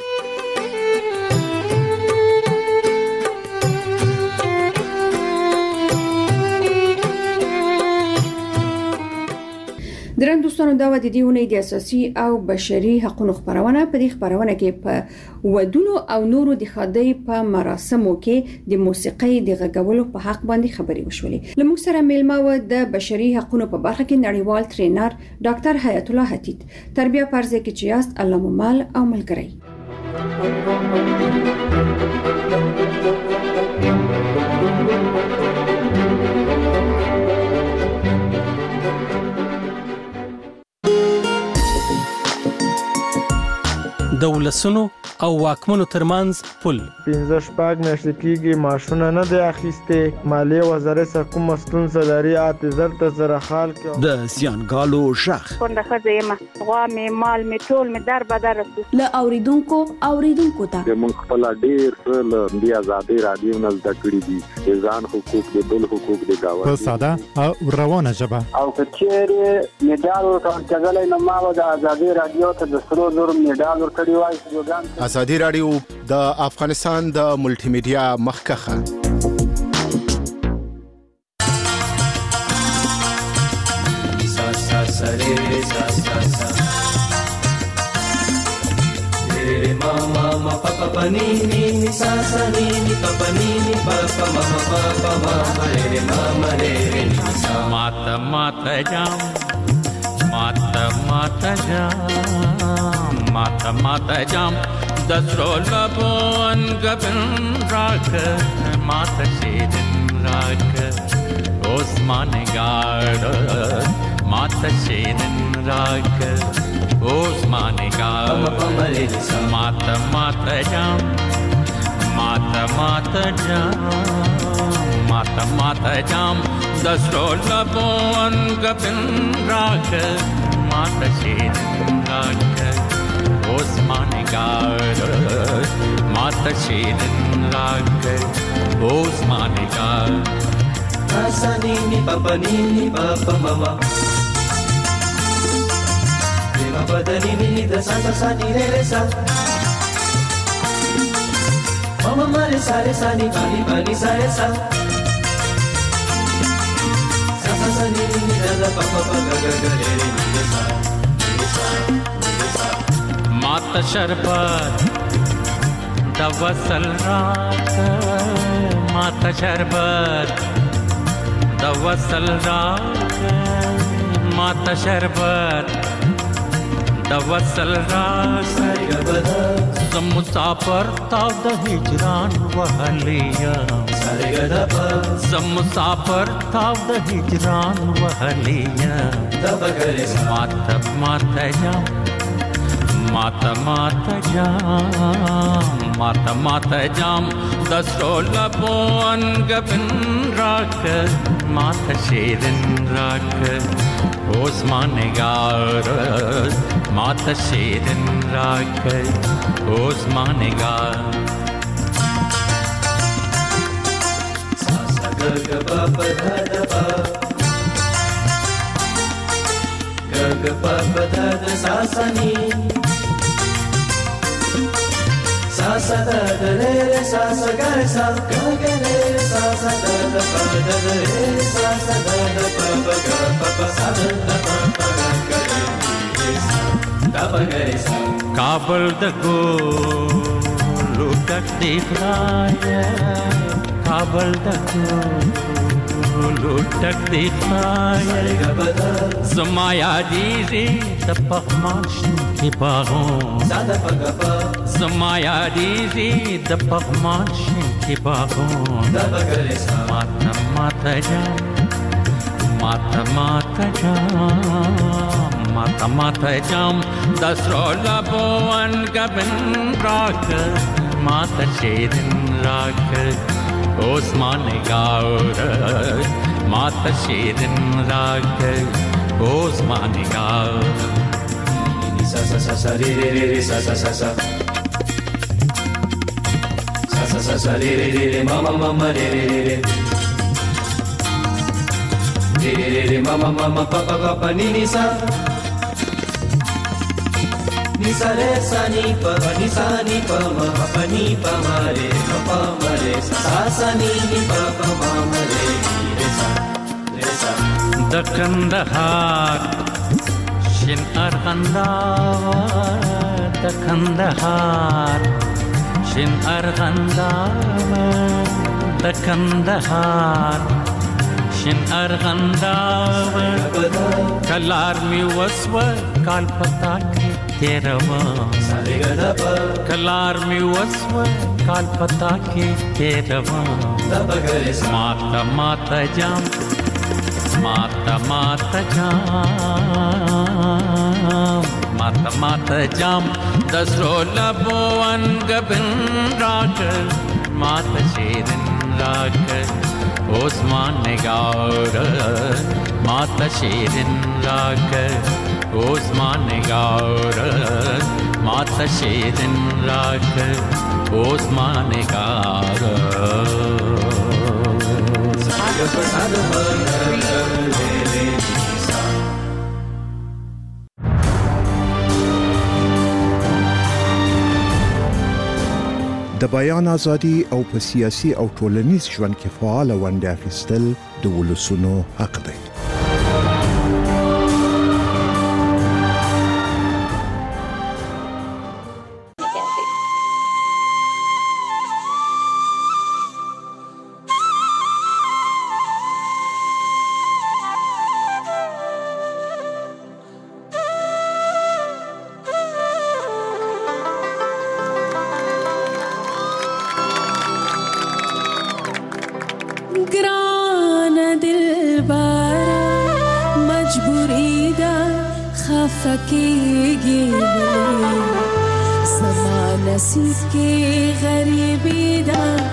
درن دوستانو دا و د دې ونې د اساسي او بشري حقوقو خبرونه. په دې خبرونه کې په ودونو او نورو د خدای په مراسمو کې د موسیقۍ د غږولو په حق باندې خبري وشولې. لموږ سره میلمه و د بشري حقوقو په برخه کې نړیوال ټرینر ډاکټر حیات الله حتیت. تربیه پرځه کې چې یاست الله مو مال او ملګری. د ولسونو او واکمنو ترمنځ پل 15 میاشتې کېږي ماشونه نه دی اخیسته، مالیه وزارت څخه کوم مسئول لري اعتذار ته زره حال کې د سیانګالو شخ څنګه خزه یم غوا می مال می ټول می در بدر ل اوریدونکو ته موږ خپل ډیر له دی آزادي رادیو نه زده کړی دي، ځان حقوق د بل حقوق د گاوه په ساده او روانه ژبه او کچېره میډال ورکړل نو ما د آزادي رادیو ته د سرو زر میډال ورکړی وای. آزادي رادیو د افغانستان د ملټي میډیا مخکخه. ماتا جام دسرو لبون گبن راک ماتا شیرن راک عثمان گارد ماتا شیرن راک عثمان گارد ماتا جام ماتا جام دسرو لبون گبن راک ماتا شیرن راک عثمان گارد ماتا شیرن راک عثمان گارد Pasanini papa mama Rima padanini da sa sa ni re sa Mama mare sare sa ni pani sa re sa Sa sa ni ni da papa ga ga ga re ni sa माता शरबत दवसल रात माता शरबत दवसल रात माता शरबत दवसल रात मुसाफर ताव द हिजरान वहलिया मुसाफर ताव द हिजरान वहलिया माता जाम माता जाम दसरो लबोन गबन राख माता शेरन राख ओस्मान गार माता शेरन राख ओस्मान गार Sa ga ga pa pa da da pa ga ga pa pa da da sa sa ni sa sa da da re re sa sa ga re sa ga ga re sa sa da da pa da da re sa sa da da pa pa ga pa pa sa da da pa pa ga ga re sa da pa ga re sa Kabul द गो लुटक दिखलाय काबल द गो لوټک دی خای زما یادېږي د پخمان شنې باغون زما یادېږي د پخمان شنې باغون ماته ماته جام ماته ماته جام ماته ماته جام د سرو لبو انګبن راکړه ماته شیرین راکړه اوسمان نگار ماته شیرین راکړه اوسمان نگار سا سا سا سا ری ری ری سا سا سا سا سا سا سا سا ری ری ری ماما ماما ری ری ری ری ری ری ری ماما ماما پاپا پاپا نی نی سا ni sa re sa ni pa ma pa ni pa ma re pa ma re sa sa ni pa ma re re sa د کندهار شین ارغنداو د کندهار شین ارغنداو د کندهار شین ارغنداو کلار می وسو کال پتا کې تیروا کلار می وسو کال پتا کې تیروا ماتا ماتا جام ماتا ماتا جام ماتا ماتا جام دسرو لبو انگبن راکر ماتا شیرن راکر اوسمان نگار ماتا شیرن راکر اوسمان نگار ماتا شیرن راکر اوسمان نگار د بیان ازادي او په سیاسي او ټولنیز ژوند کې فعال ونډه اخیستل د ولسونو حق دی. नसीब के गरीबी दा